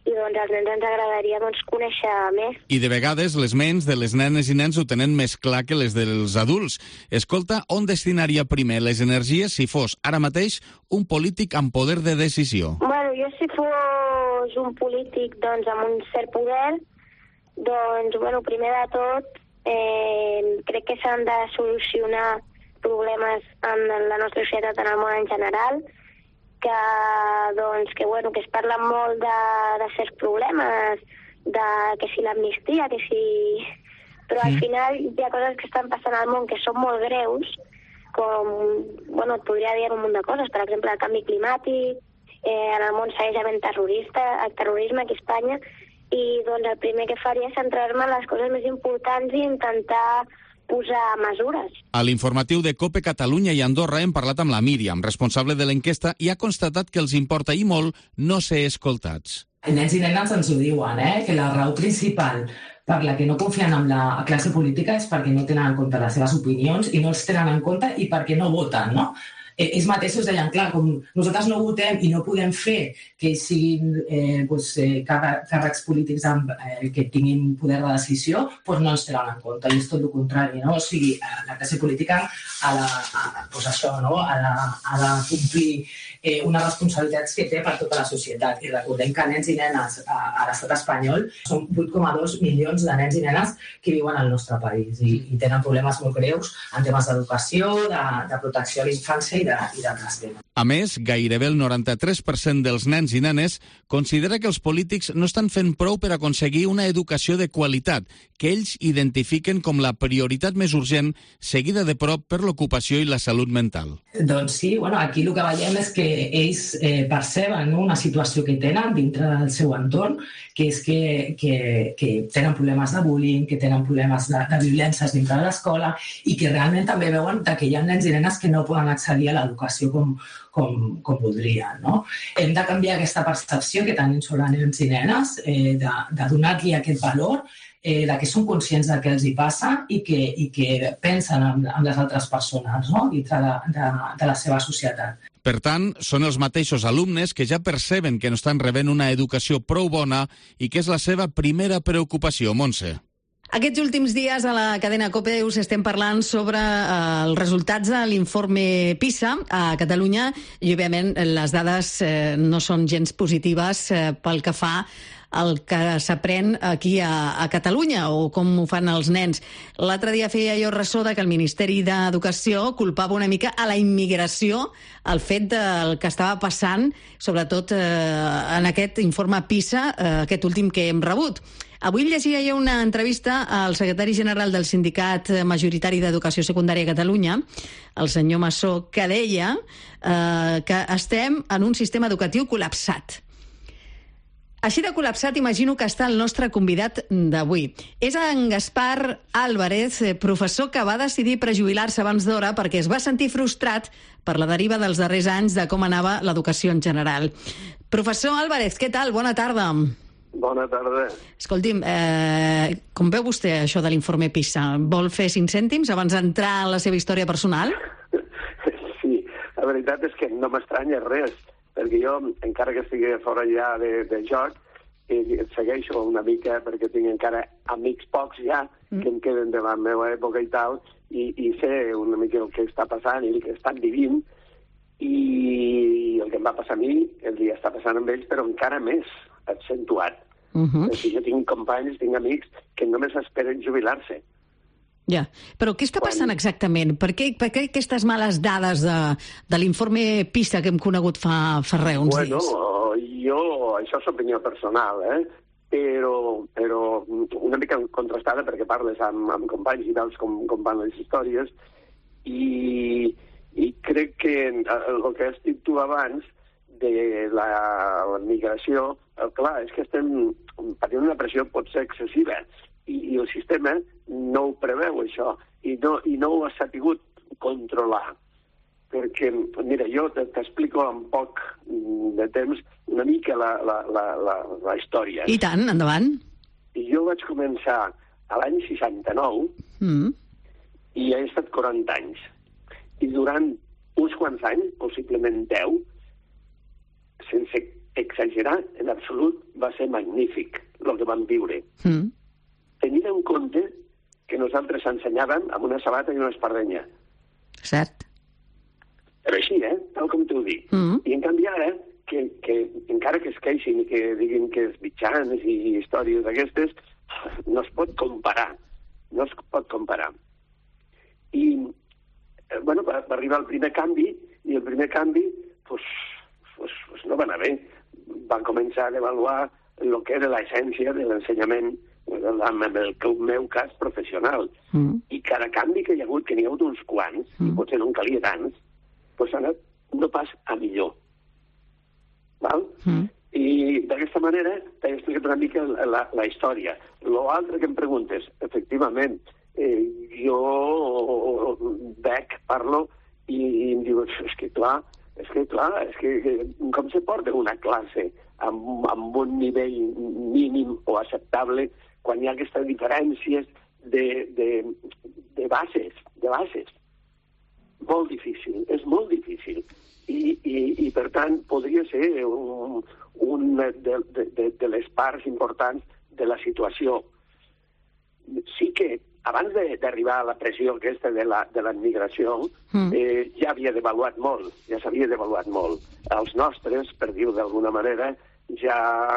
i doncs als nens ens agradaria doncs, conèixer més. I de vegades les ments de les nenes i nens ho tenen més clar que les dels adults. Escolta, on destinaria primer les energies si fos ara mateix un polític amb poder de decisió? Bueno, jo si fos un polític doncs, amb un cert poder, doncs, bueno, primer de tot, eh, crec que s'han de solucionar problemes en la nostra societat, en el món en general, que, doncs, que, bueno, que es parla molt de, de certs problemes, de que si l'amnistia, que si... Però al final hi ha coses que estan passant al món que són molt greus, com, bueno, et podria dir un munt de coses, per exemple, el canvi climàtic, eh, en el món segueix havent terrorista, el terrorisme aquí a Espanya, i doncs el primer que faria és centrar-me en les coses més importants i intentar posar mesures. A l'informatiu de COPE Catalunya i Andorra hem parlat amb la Míriam, responsable de l'enquesta, i ha constatat que els importa i molt no ser escoltats. Els nens i nenes ens ho diuen, eh? Que la raó principal per la que no confien en la classe política és perquè no tenen en compte les seves opinions i no els tenen en compte i perquè no voten, no? Eh, ells mateixos deien, clar, com nosaltres no votem i no podem fer que siguin eh, doncs, eh, càrrecs polítics amb, eh, que tinguin poder de decisió, doncs no ens tenen en compte. I és tot el contrari, no? O sigui, la classe política ha de, ha, doncs això, no? ha de, ha de complir eh, unes responsabilitats que té per tota la societat. I recordem que nens i nenes a, a l'estat espanyol són vuit coma dos milions de nens i nenes que viuen al nostre país i, i tenen problemes molt greus en temes d'educació, de, de protecció a la infància i d'altres temes. A més, gairebé el noranta-tres per cent dels nens i nenes considera que els polítics no estan fent prou per aconseguir una educació de qualitat, que ells identifiquen com la prioritat més urgent, seguida de prop per l'ocupació i la salut mental. Doncs sí, bueno, aquí el que veiem és que ells eh, perceben, no?, una situació que tenen dintre del seu entorn, que és que, que, que tenen problemes de bullying, que tenen problemes de, de violències dintre de l'escola i que realment també veuen que hi ha nens i nenes que no poden accedir a l'educació com, com, com voldrien, no? Hem de canviar aquesta percepció que tenim sobre nens i nenes, eh, de, de donar-li aquest valor, eh, de que són conscients del que els hi passa i que, i que pensen en, en les altres persones, no?, dintre de, de, de la seva societat. Per tant, són els mateixos alumnes que ja perceben que no estan rebent una educació prou bona i que és la seva primera preocupació, Montse. Aquests últims dies a la cadena COPE us estem parlant sobre eh, els resultats de l'informe PISA a Catalunya i, òbviament, les dades eh, no són gens positives eh, pel que fa el que s'aprèn aquí a, a Catalunya o com ho fan els nens. L'altre dia feia jo ressò de que el Ministeri d'Educació culpava una mica a la immigració el fet del que estava passant, sobretot eh, en aquest informe PISA, eh, aquest últim que hem rebut. Avui llegia jo una entrevista al secretari general del Sindicat Majoritari d'Educació Secundària a Catalunya, el senyor Massó, que deia eh, que estem en un sistema educatiu col·lapsat. Així de col·lapsat imagino que està el nostre convidat d'avui. És en Gaspar Álvarez, professor que va decidir prejubilar-se abans d'hora perquè es va sentir frustrat per la deriva dels darrers anys de com anava l'educació en general. Professor Álvarez, què tal? Bona tarda. Bona tarda. Escolti'm, eh, com veu vostè això de l'informe PISA? Vol fer cinc cèntims abans d'entrar en la seva història personal? Sí, la veritat és que no m'estranya res, perquè jo, encara que estigui fora ja de, de joc, eh, segueixo una mica, perquè tinc encara amics pocs ja, mm. que em queden de la meva època i tal, i, i sé una mica el que està passant i el que estan vivint, i el que em va passar a mi, el que està passant amb ells, però encara més accentuat. Uh -huh. O sigui, jo tinc companys, tinc amics que només esperen jubilar-se. Ja, però què està passant Quan... exactament? Per què, per què aquestes males dades de, de l'informe PISA que hem conegut fa, fa res, uns bueno, dies? Bueno, jo, això és opinió personal, eh? Però, però una mica contrastada perquè parles amb, amb companys i veus com, com van les històries i, i crec que el que has dit tu abans de la, la migració, clar, és que estem patint una pressió pot ser excessiva i, i el sistema no ho preveu, això, i no, i no ho ha sapigut controlar. Perquè, mira, jo t'explico en poc de temps una mica la, la, la, la, la història. I tant, endavant. Jo vaig començar a l'any seixanta-nou mm. i he estat quaranta anys. I durant uns quants anys, possiblement deu, sense exagerar en absolut, va ser magnífic, el que vam viure. Mm. Tenint en compte que nosaltres ensenyàvem amb una sabata i una espardenya. Cert. Però així, eh? Tal com t'ho dic. Mm. I en canvi ara, que, que encara que es queixin i que diguin que els mitjans i històries d'aquestes, no es pot comparar. No es pot comparar. I, eh, bueno, va, va arribar el primer canvi, i el primer canvi, pues, pues, pues no va anar bé. Van començar a avaluar el que era l'essència de l'ensenyament, en el meu cas professional. Mm. I cada canvi que hi ha hagut, que n'hi ha hagut uns quants, mm. i potser no en calia tants, doncs ha anat no pas a millor. Val? Mm. I d'aquesta manera t'he explicat una mica la, la història. L'altre que em preguntes, efectivament, eh, jo veig, parlo, i, i em diu, és que clar, és que clar, és que, que com se porta una classe amb, amb un nivell mínim o acceptable quan hi ha aquestes diferències de, de, de bases, de bases. Molt difícil, és molt difícil. I, i, i per tant, podria ser un, un de, de, de, de les parts importants de la situació. Sí que, abans d'arribar a la pressió aquesta de la, de la migració, mm. eh, ja havia devaluat molt, ja s'havia devaluat molt. Els nostres, per dir-ho d'alguna manera, ja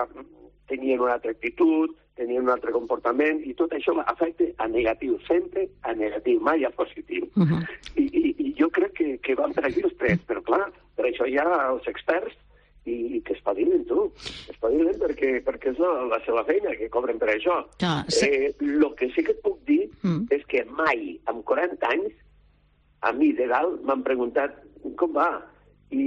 tenien una altra actitud, tenien un altre comportament, i tot això afecta a negatiu, sempre a negatiu, mai a positiu. Uh -huh. I, i, I jo crec que, que van per aquí els trets, però clar, per això hi ha els experts i, i que espavilen, tu. Espavilen perquè, perquè és la, la seva feina, que cobren per això. Ah, sí. eh, lo que sí que et puc dir mm. és que mai, amb quaranta anys, a mi de dalt m'han preguntat com va, i,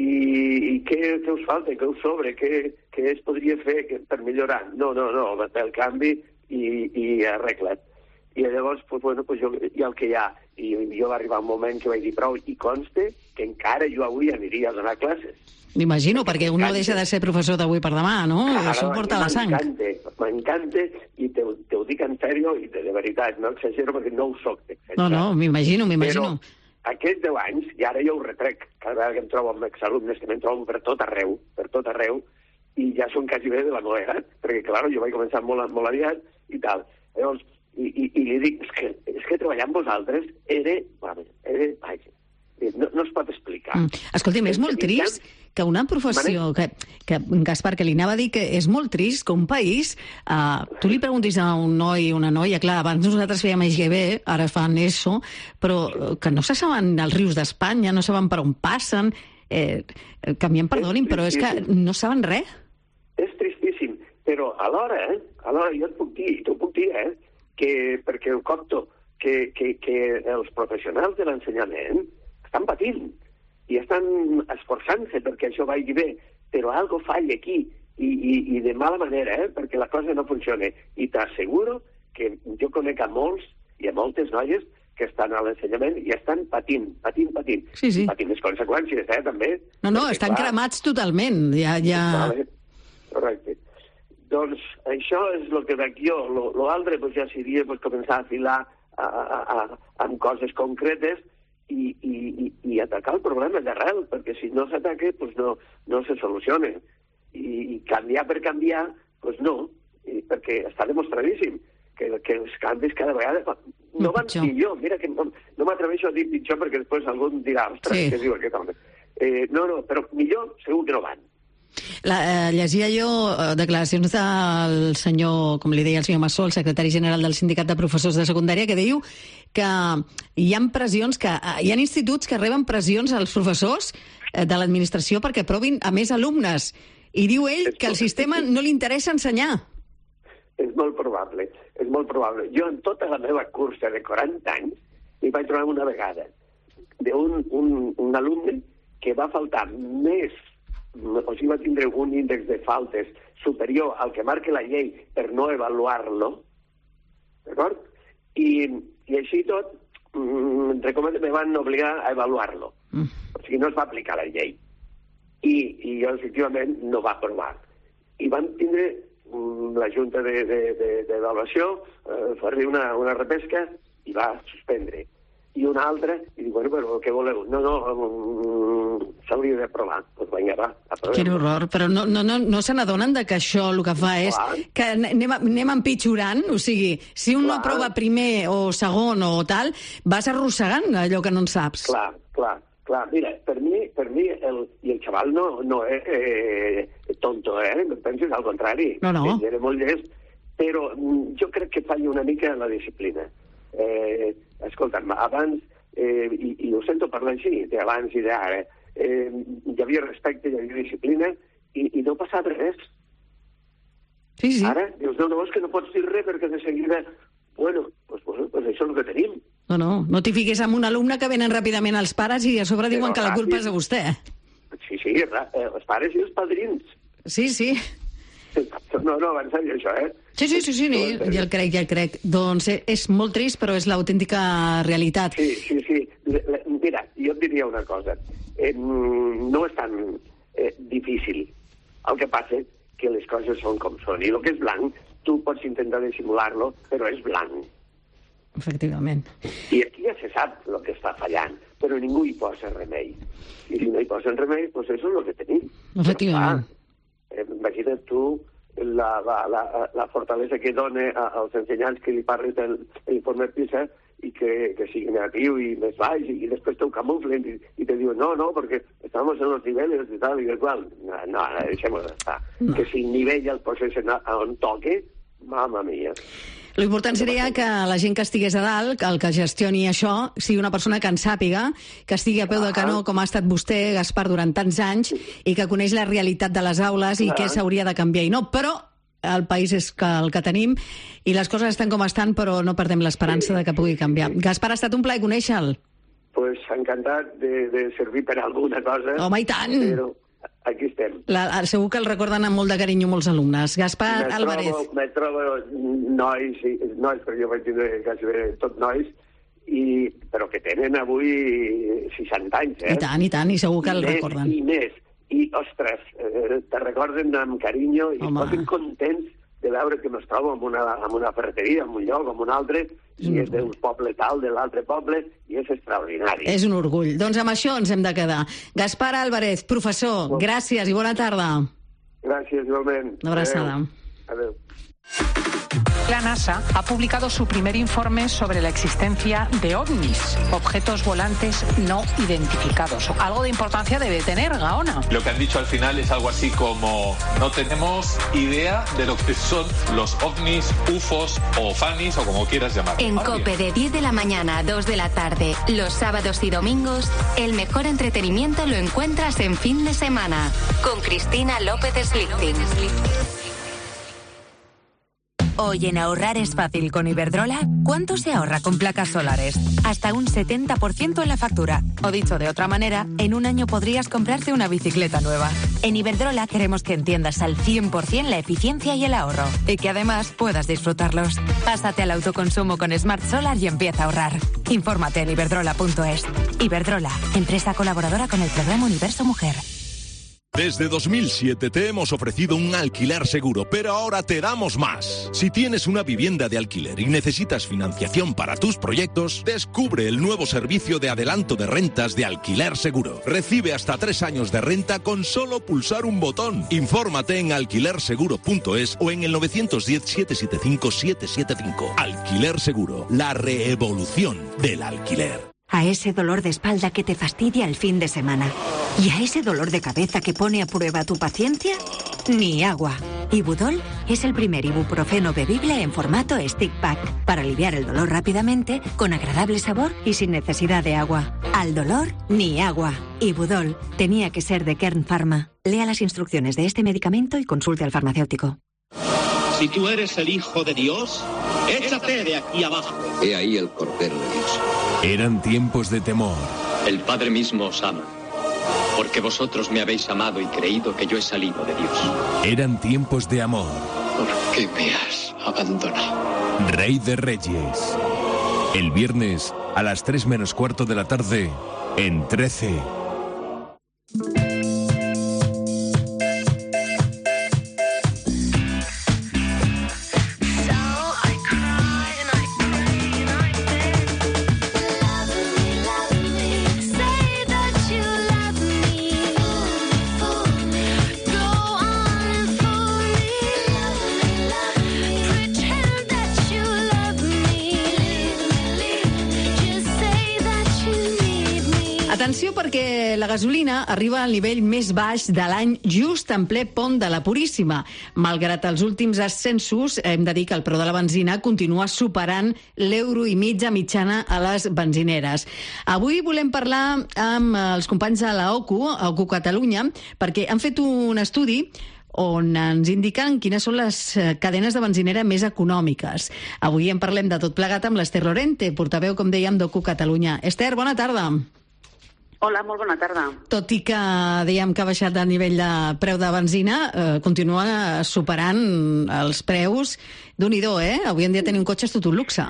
i què, què us falta, què us sobra, què, què es podria fer per millorar. No, no, no, el canvi i, i arregla't. I llavors, pues, bueno, pues jo, hi ha el que hi ha. I jo va arribar un moment que vaig dir prou, i conste que encara jo avui aniria a donar classes. M'imagino, perquè un no deixa de ser professor d'avui per demà, no? Claro, això porta la sang. M'encanta, m'encanta, i te, te ho dic en sèrio, i de, de veritat, no exagero perquè no ho soc. No, no, m'imagino, m'imagino. Però aquests deu anys, i ara jo ho retrec, cada vegada que em trobo amb exalumnes, que me'n trobo per tot arreu, per tot arreu, i ja són quasi bé de la meva edat, perquè, clar, jo vaig començar molt, molt aviat i tal. Llavors, i, i, i li dic, és que, és que treballar amb vosaltres era, era, vaja, no, no es pot explicar. Mm. Escolti'm, és molt trist que una professió, que, que Gaspar, que li anava a dir que és molt trist que un país, uh, tu li preguntis a un noi, una noia, clar, abans nosaltres fèiem I G B, ara fan ESO, però que no se saben els rius d'Espanya, no saben per on passen, eh, que a mi em perdonin, però és que no saben res. És tristíssim, però alhora, eh, alhora jo et puc dir, t'ho puc dir, eh, que perquè ho compto, que, que, que els professionals de l'ensenyament estan patint i estan esforçant-se perquè això vagi bé, però algo falla aquí, i, i, i de mala manera, eh, perquè la cosa no funciona. I t'asseguro que jo conec a molts i a moltes noies que estan a l'ensenyament i estan patint, patint, patint. Sí, sí. Patint les conseqüències, eh, també. No, no, perquè, estan clar, cremats totalment. Ja, ja... Vale. Correcte. Doncs això és el que veig jo. L'altre pues, ja seria pues, començar a filar a, a, a, amb coses concretes i, i, i atacar el problema d'arrel, perquè si no s'ataca, pues no, no se soluciona. I, i canviar per canviar, pues no, i, perquè està demostradíssim que, que els canvis cada vegada no van millor. Mira que no, no m'atreveixo a dir pitjor perquè després algú em dirà, ostres, sí. Què diu aquest home? Eh, no, no, però millor segur que no van. La, eh, llegia jo eh, declaracions del senyor, com li deia el senyor Massó, el secretari general del Sindicat de Professors de Secundària, que diu que hi ha pressions, que hi ha instituts que reben pressions als professors eh, de l'administració perquè aprovin a més alumnes. I diu ell que al sistema no li interessa ensenyar. És molt probable, és molt probable. Jo en tota la meva cursa de quaranta anys m'hi vaig trobar una vegada d'un un, un alumne que va faltar més, o sigui, va tindre un índex de faltes superior al que marca la llei per no avaluar-lo, d'acord? I, i així tot, mm, recomano, me van obligar a avaluar-lo. Mm. O sigui, no es va aplicar la llei. I, i jo, efectivament, no va aprovar. I van tindre mm, la Junta d'Avaluació, de, de, eh, fer-li una, una repesca i va suspendre. I una altra, i dic, bueno, però què voleu? No, no, um, s'hauria de provar. Doncs vinga, va, aprovem. Quin horror, però no, no, no, no se n'adonen de que això el que fa és Clar. que anem, anem empitjorant, o sigui, si un no Clar. prova primer o segon o tal, vas arrossegant allò que no en saps. Clar, clar, clar. Mira, per mi, per mi el, i el xaval no, no és eh, tonto, eh? No pensis al contrari. No, no. Ell era molt llest, però mm, jo crec que falla una mica la disciplina. Eh, escolta'm, abans, eh, i, i ho sento parlar així, d'abans i d'ara, eh, hi havia respecte, hi havia disciplina, i, i no passava res. Sí, sí. Ara, dius, no, no, és que no pots dir res perquè de seguida, bueno, pues, pues, pues això és el que tenim. No, no, no t'hi fiquis amb un alumne que venen ràpidament els pares i a sobre diuen Però que la culpa ràpid. és de vostè. Sí, sí, ra- eh, els pares i els padrins. Sí, sí. No, no, en sèrio, això, eh? Sí, sí, sí, sí, sí, ja el crec, ja el crec. Doncs eh, és molt trist, però és l'autèntica realitat. Sí, sí, sí. Le- le- Mira, jo et diria una cosa. Eh, no és tan eh, difícil. El que passa que les coses són com són. I el que és blanc, tu pots intentar dissimular-lo, però és blanc. Efectivament. I aquí ja se sap el que està fallant, però ningú hi posa remei. I si no hi posen remei, doncs això és el que tenim. Efectivament. Eh, imagina't tu la, la, la, la fortalesa que dona a- als ensenyants que li parles de l'informe PISA i que, que sigui negatiu i més baix, i, i després t'ho camuflen i, i te diuen no, no, perquè estamos en los niveles i tal, i igual. No, no, deixem-ho estar. No. Que si nivella el procés a on toque, mama mia. L'important seria que la gent que estigués a dalt, el que gestioni això, sigui una persona que en sàpiga, que estigui a peu de canó, com ha estat vostè, Gaspar, durant tants anys, i que coneix la realitat de les aules i Clar. què s'hauria de canviar i no. Però el país és que el que tenim i les coses estan com estan, però no perdem l'esperança de que pugui canviar. Gaspar, ha estat un plaer conèixer-lo. Pues encantat de, de servir per alguna cosa. Home, i tant! Però aquí estem. La, segur que el recorden amb molt de carinyo molts alumnes. Gaspar Me Álvarez. trobo, me trobo nois, i, nois, perquè jo vaig tindre gairebé tot nois, i, però que tenen avui seixanta anys, eh? I tant, i tant, i segur que el més, recorden. I més. I, ostres, eh, te recorden amb carinyo i Home. es posen contents de veure que nos trobo en una, en una ferreteria, en un lloc, en un altre, i és d'un poble tal, de l'altre poble, i és extraordinari. És un orgull. Doncs amb això ens hem de quedar. Gaspar Álvarez, professor, gràcies i bona tarda. Gràcies, igualment. Una abraçada. Adéu. La NASA ha publicado su primer informe sobre la existencia de ovnis, objetos volantes no identificados. Algo de importancia debe tener, Gaona. Lo que han dicho al final es algo así como no tenemos idea de lo que son los ovnis, ufos o fanis o como quieras llamarlo. En COPE de diez de la mañana a dos de la tarde, los sábados y domingos, el mejor entretenimiento lo encuentras en fin de semana, con Cristina López Slichting. Hoy en ahorrar es fácil con Iberdrola. ¿Cuánto se ahorra con placas solares? Hasta un setenta por ciento en la factura. O dicho de otra manera, en un año podrías comprarte una bicicleta nueva. En Iberdrola queremos que entiendas al cien por ciento la eficiencia y el ahorro. Y que además puedas disfrutarlos. Pásate al autoconsumo con Smart Solar y empieza a ahorrar. Infórmate en iberdrola punto es. Iberdrola, empresa colaboradora con el programa Universo Mujer. Desde dos mil siete te hemos ofrecido un alquiler seguro, pero ahora te damos más. Si tienes una vivienda de alquiler y necesitas financiación para tus proyectos, descubre el nuevo servicio de adelanto de rentas de Alquiler Seguro. Recibe hasta tres años de renta con solo pulsar un botón. Infórmate en alquiler seguro punto es o en el nueve uno cero, siete siete cinco, siete siete cinco. Alquiler Seguro, la reevolución del alquiler. A ese dolor de espalda que te fastidia el fin de semana. ¿Y a ese dolor de cabeza que pone a prueba tu paciencia? Ni agua. Ibudol es el primer ibuprofeno bebible en formato stick pack para aliviar el dolor rápidamente, con agradable sabor y sin necesidad de agua. Al dolor, ni agua. Ibudol tenía que ser de Kern Pharma. Lea las instrucciones de este medicamento y consulte al farmacéutico. Si tú eres el Hijo de Dios, échate de aquí abajo. He ahí el Cordero de Dios. Eran tiempos de temor. El Padre mismo os ama, porque vosotros me habéis amado y creído que yo he salido de Dios. Eran tiempos de amor. ¿Por qué me has abandonado? Rey de Reyes. El viernes a las tres menos cuarto de la tarde en trece. Atenció, perquè la gasolina arriba al nivell més baix de l'any just en ple pont de la Puríssima. Malgrat els últims ascensos, hem de dir que el preu de la benzina continua superant l'euro i mitja mitjana a les benzineres. Avui volem parlar amb els companys de la O C U, O C U Catalunya, perquè han fet un estudi on ens indiquen quines són les cadenes de benzinera més econòmiques. Avui en parlem de tot plegat amb l'Ester Lorente, portaveu, com dèiem, d'O C U Catalunya. Ester, bona tarda. Hola, molt bona tarda. Tot i que dèiem que ha baixat el nivell de preu de benzina, eh, continua superant els preus. Déu-n'hi-do, eh? Avui en dia tenir un cotxe és tot un luxe.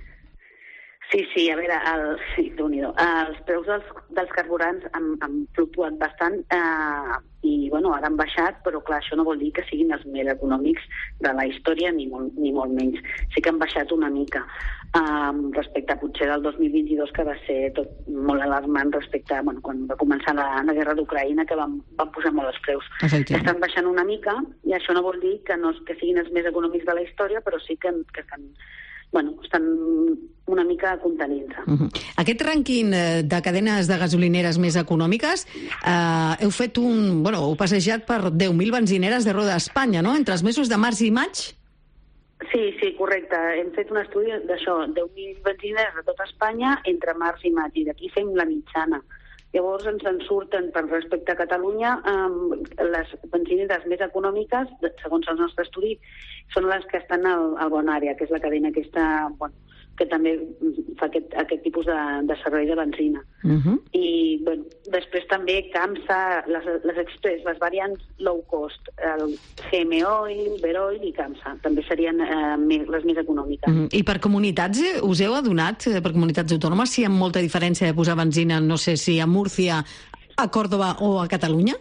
Sí, sí, a veure, el, sí, Déu-n'hi-do. Els preus dels, dels carburants han, han fluctuat bastant eh, i, bueno, ara han baixat, però, clar, això no vol dir que siguin els més econòmics de la història, ni molt, ni molt menys. Sí que han baixat una mica eh, respecte potser del dos mil vint-i-dos, que va ser tot molt alarmant respecte a, bueno, quan va començar la, la guerra d'Ucraïna, que van, van posar molt els preus. Estan baixant una mica, i això no vol dir que, no, que siguin els més econòmics de la història, però sí que, que estan... Bueno, estan una mica contenint-se. Uh-huh. Aquest rànquing de cadenes de gasolineres més econòmiques, eh, heu fet un... Bueno, heu passejat per deu mil benzineres de roda a Espanya, no?, entre els mesos de març i maig? Sí, sí, correcte. Hem fet un estudi d'això, deu mil benzineres de tota Espanya entre març i maig, i d'aquí fem la mitjana. Llavors ens en surten, per respecte a Catalunya, eh, les benzineres més econòmiques, segons el nostre estudi, són les que estan al, al Bonària, que és la cadena que, està, bueno, que també fa aquest, aquest tipus de, de servei de benzina. Uh-huh. I bueno, després també CAMSA, les, les Express, les variants low cost, el G M Oil, Veroil i CAMSA, també serien eh, més, les més econòmiques. Uh-huh. I per comunitats, eh, us heu adonat, eh, per comunitats autònomes, si hi ha molta diferència de posar benzina, no sé si a Múrcia, a Còrdova o a Catalunya?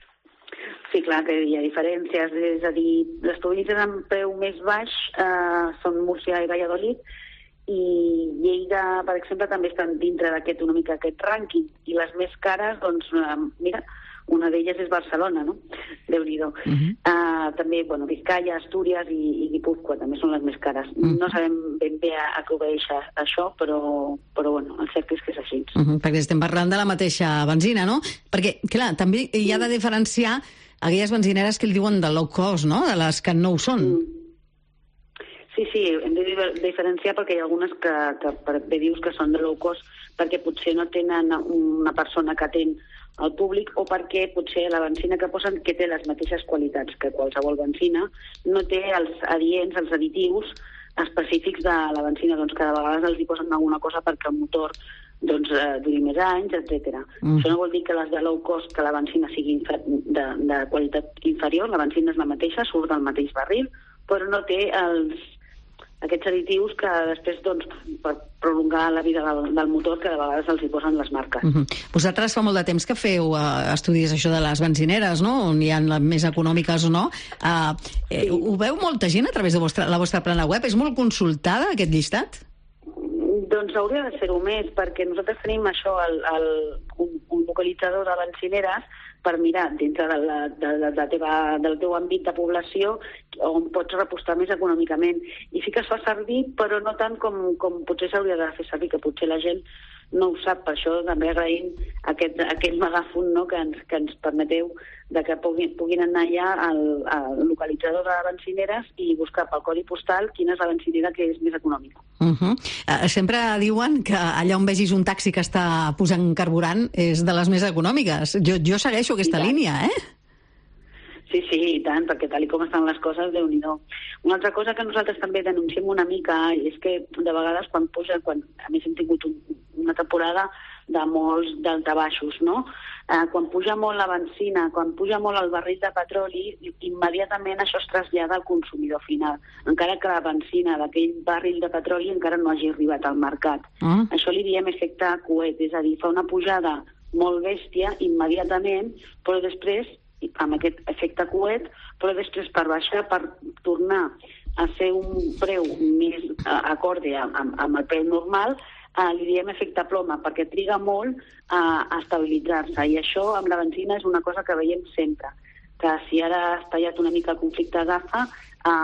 Sí, clar que hi ha diferències, és a dir, les províncies amb preu més baix eh, són Múrcia i Valladolid, i Lleida, per exemple, també estan dintre d'aquest una mica aquest rànquing, i les més cares, doncs, eh, mira, una d'elles és Barcelona, no? Déu-n'hi-do. Uh-huh. uh, també, bueno, Vizcaya, Astúries i, i Guipúscoa també són les més cares. Uh-huh. No sabem ben bé a, a què obeix això, però, però bueno, el cert és que és així. Uh-huh. Perquè estem parlant de la mateixa benzina, no? Perquè, clar, també hi ha de diferenciar aquelles benzineres que li diuen de low cost, no?, de les que no ho són. Mm. Sí, sí, hem de diferenciar perquè hi ha algunes que, que bé dius que són de low cost perquè potser no tenen una persona que atén al públic o perquè potser la benzina que posen, que té les mateixes qualitats que qualsevol benzina, no té els adients, els additius específics de la benzina, doncs cada vegada els hi posen alguna cosa perquè el motor doncs, eh, duri més anys, etcètera. Mm. Això no vol dir que les de low cost, que la benzina sigui de, de qualitat inferior, la benzina és la mateixa, surt del mateix barril, però no té els aquests additius que després, doncs, per prolongar la vida del, del motor, que de vegades els hi posen les marques. Uh-huh. Vosaltres fa molt de temps que feu uh, estudis això de les benzineres, no?, on hi ha les més econòmiques o no. Uh, eh, sí. Ho veu molta gent a través de vostra, la vostra plana web? És molt consultada, aquest llistat? Doncs hauria de ser-ho més, perquè nosaltres tenim això, el, el, un, un localitzador de benzineres per mirar dintre de la, de, de, de teva, del teu àmbit de població on pots repostar més econòmicament. I sí que es fa servir, però no tant com, com potser s'hauria de fer servir, que potser la gent no ho sap. Per això també agraïm aquest, aquest megàfon, no?, que ens, que ens permeteu de que puguin, puguin anar allà al, al localitzador de benzineres i buscar pel codi postal quina és la benzinera que és més econòmica. Uh-huh. Uh, sempre diuen que allà on vegis un taxi que està posant carburant és de les més econòmiques. Jo, jo segueixo aquesta línia, eh? Sí, sí, i tant, perquè tal com estan les coses, Déu-n'hi-do. Una altra cosa que nosaltres també denunciem una mica és que de vegades quan puja, quan, a més hem tingut un, una temporada de molts daltabaixos, no? Eh, quan puja molt la benzina, quan puja molt el barril de petroli, immediatament això es trasllada al consumidor final, encara que la benzina d'aquell barril de petroli encara no hagi arribat al mercat. Mm. Això li diem efecte coet, és a dir, fa una pujada molt bèstia immediatament, però després amb aquest efecte coet, però després per baixar, per tornar a ser un preu més acorde amb, amb el preu normal, eh, li diem efecte ploma, perquè triga molt a, a estabilitzar-se. I això amb la benzina és una cosa que veiem sempre, que si ara ha estallat una mica el conflicte a Gaza, eh,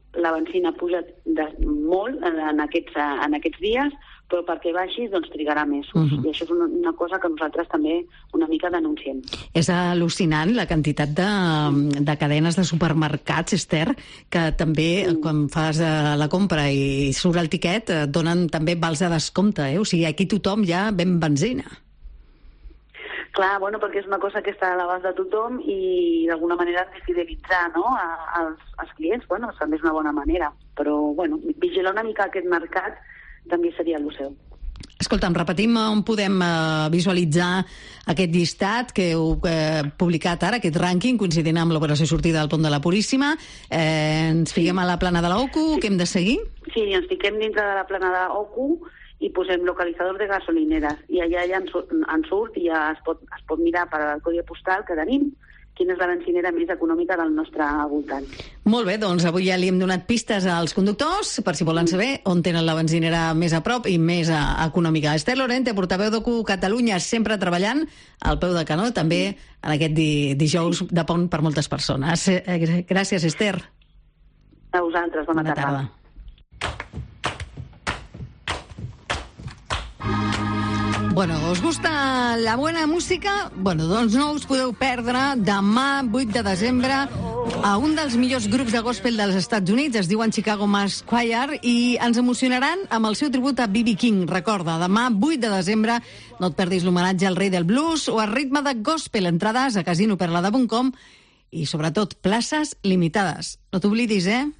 la benzina puja de, molt en aquests, en aquests dies, però perquè baixi doncs trigarà mesos. Uh-huh. I això és una, una cosa que nosaltres també una mica denunciem. És al·lucinant la quantitat de, de cadenes de supermercats, Esther, que també mm. quan fas la compra i surt el tiquet et donen també vals de descompte, eh? O sigui, aquí tothom ja ven benzina. Clar, bueno, perquè és una cosa que està a l'abast de tothom i d'alguna manera de fidelitzar, no?, a, als, als clients. Bueno, també és una bona manera, però bueno, vigilar una mica aquest mercat també seria el seu. Escolta'm, repetim on podem uh, visualitzar aquest llistat que heu uh, publicat ara, aquest rànquing, coincidint amb l'operació sortida del Pont de la Puríssima. Eh, ens fiquem a la plana de l'O C U, què hem de seguir? Sí, ens fiquem dintre de la plana de l'O C U i posem localitzadors de gasolineres. I allà ja en surt, en surt i ja es pot, es pot mirar per al codi postal que tenim quina és la benzinera més econòmica del nostre voltant. Molt bé, doncs avui ja li hem donat pistes als conductors per si volen saber on tenen la benzinera més a prop i més a, econòmica. Esther Lorente, portaveu d'O C U Catalunya, sempre treballant al peu de canó, també en aquest di, dijous de pont per moltes persones. Eh, gràcies, Esther. A vosaltres, bona, bona tarda. tarda. Bueno, ¿os gusta la buena música? Bueno, doncs no us podeu perdre demà, vuit de desembre, a un dels millors grups de gospel dels Estats Units, es diuen Chicago Mass Choir, i ens emocionaran amb el seu tribut a B B King. Recorda, demà, vuit de desembre, no et perdis l'homenatge al rei del blues o al ritme de gospel. Entrades a casino perlada punt com i, sobretot, places limitades. No t'oblidis, eh?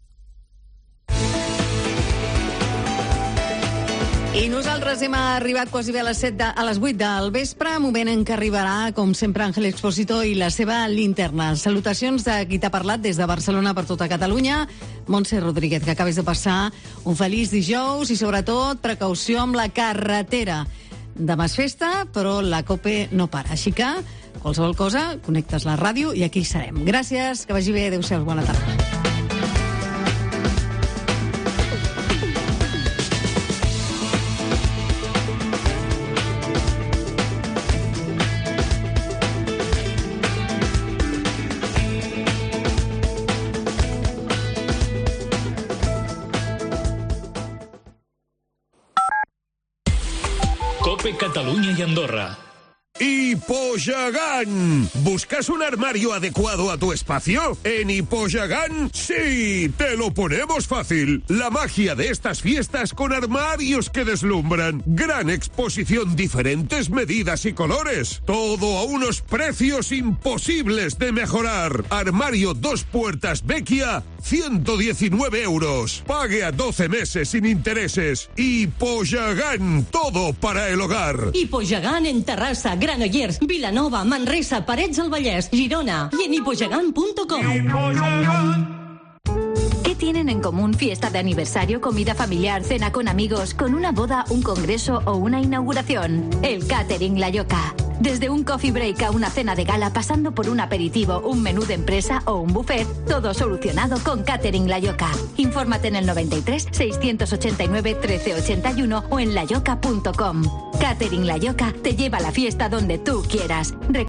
I nosaltres hem arribat quasi bé a les, set de, a les vuit del vespre, moment en què arribarà, com sempre, Àngel Expósito i la seva linterna. Salutacions de qui t'ha parlat des de Barcelona per tota Catalunya, Montse Rodríguez, que acabes de passar un feliç dijous i, sobretot, precaució amb la carretera. Demà és festa, però la COPE no para. Així que, qualsevol cosa, connectes la ràdio i aquí serem. Gràcies, que vagi bé, adéu-siau, bona tarda. Cataluña y Andorra. ¡Hipoyagan! ¿Buscas un armario adecuado a tu espacio? En Hipoyagan, sí, te lo ponemos fácil. La magia de estas fiestas con armarios que deslumbran. Gran exposición, diferentes medidas y colores. Todo a unos precios imposibles de mejorar. Armario dos puertas Vecchia, ciento diecinueve euros. Pague a doce meses sin intereses. Hipoyagan, todo para el hogar. Hipoyagan en Terrassa, Granollers, Vilanova, Manresa, Parets del Vallès, Girona y en hipoyagan punto com. ¿Qué tienen en común fiesta de aniversario, comida familiar, cena con amigos, con una boda, un congreso o una inauguración? El catering La Yoca. Desde un coffee break a una cena de gala, pasando por un aperitivo, un menú de empresa o un buffet, todo solucionado con Catering La Yoca. Infórmate en el noventa y tres, seiscientos ochenta y nueve, trece ochenta y uno o en layoca punto com. Catering La Yoca te lleva a la fiesta donde tú quieras.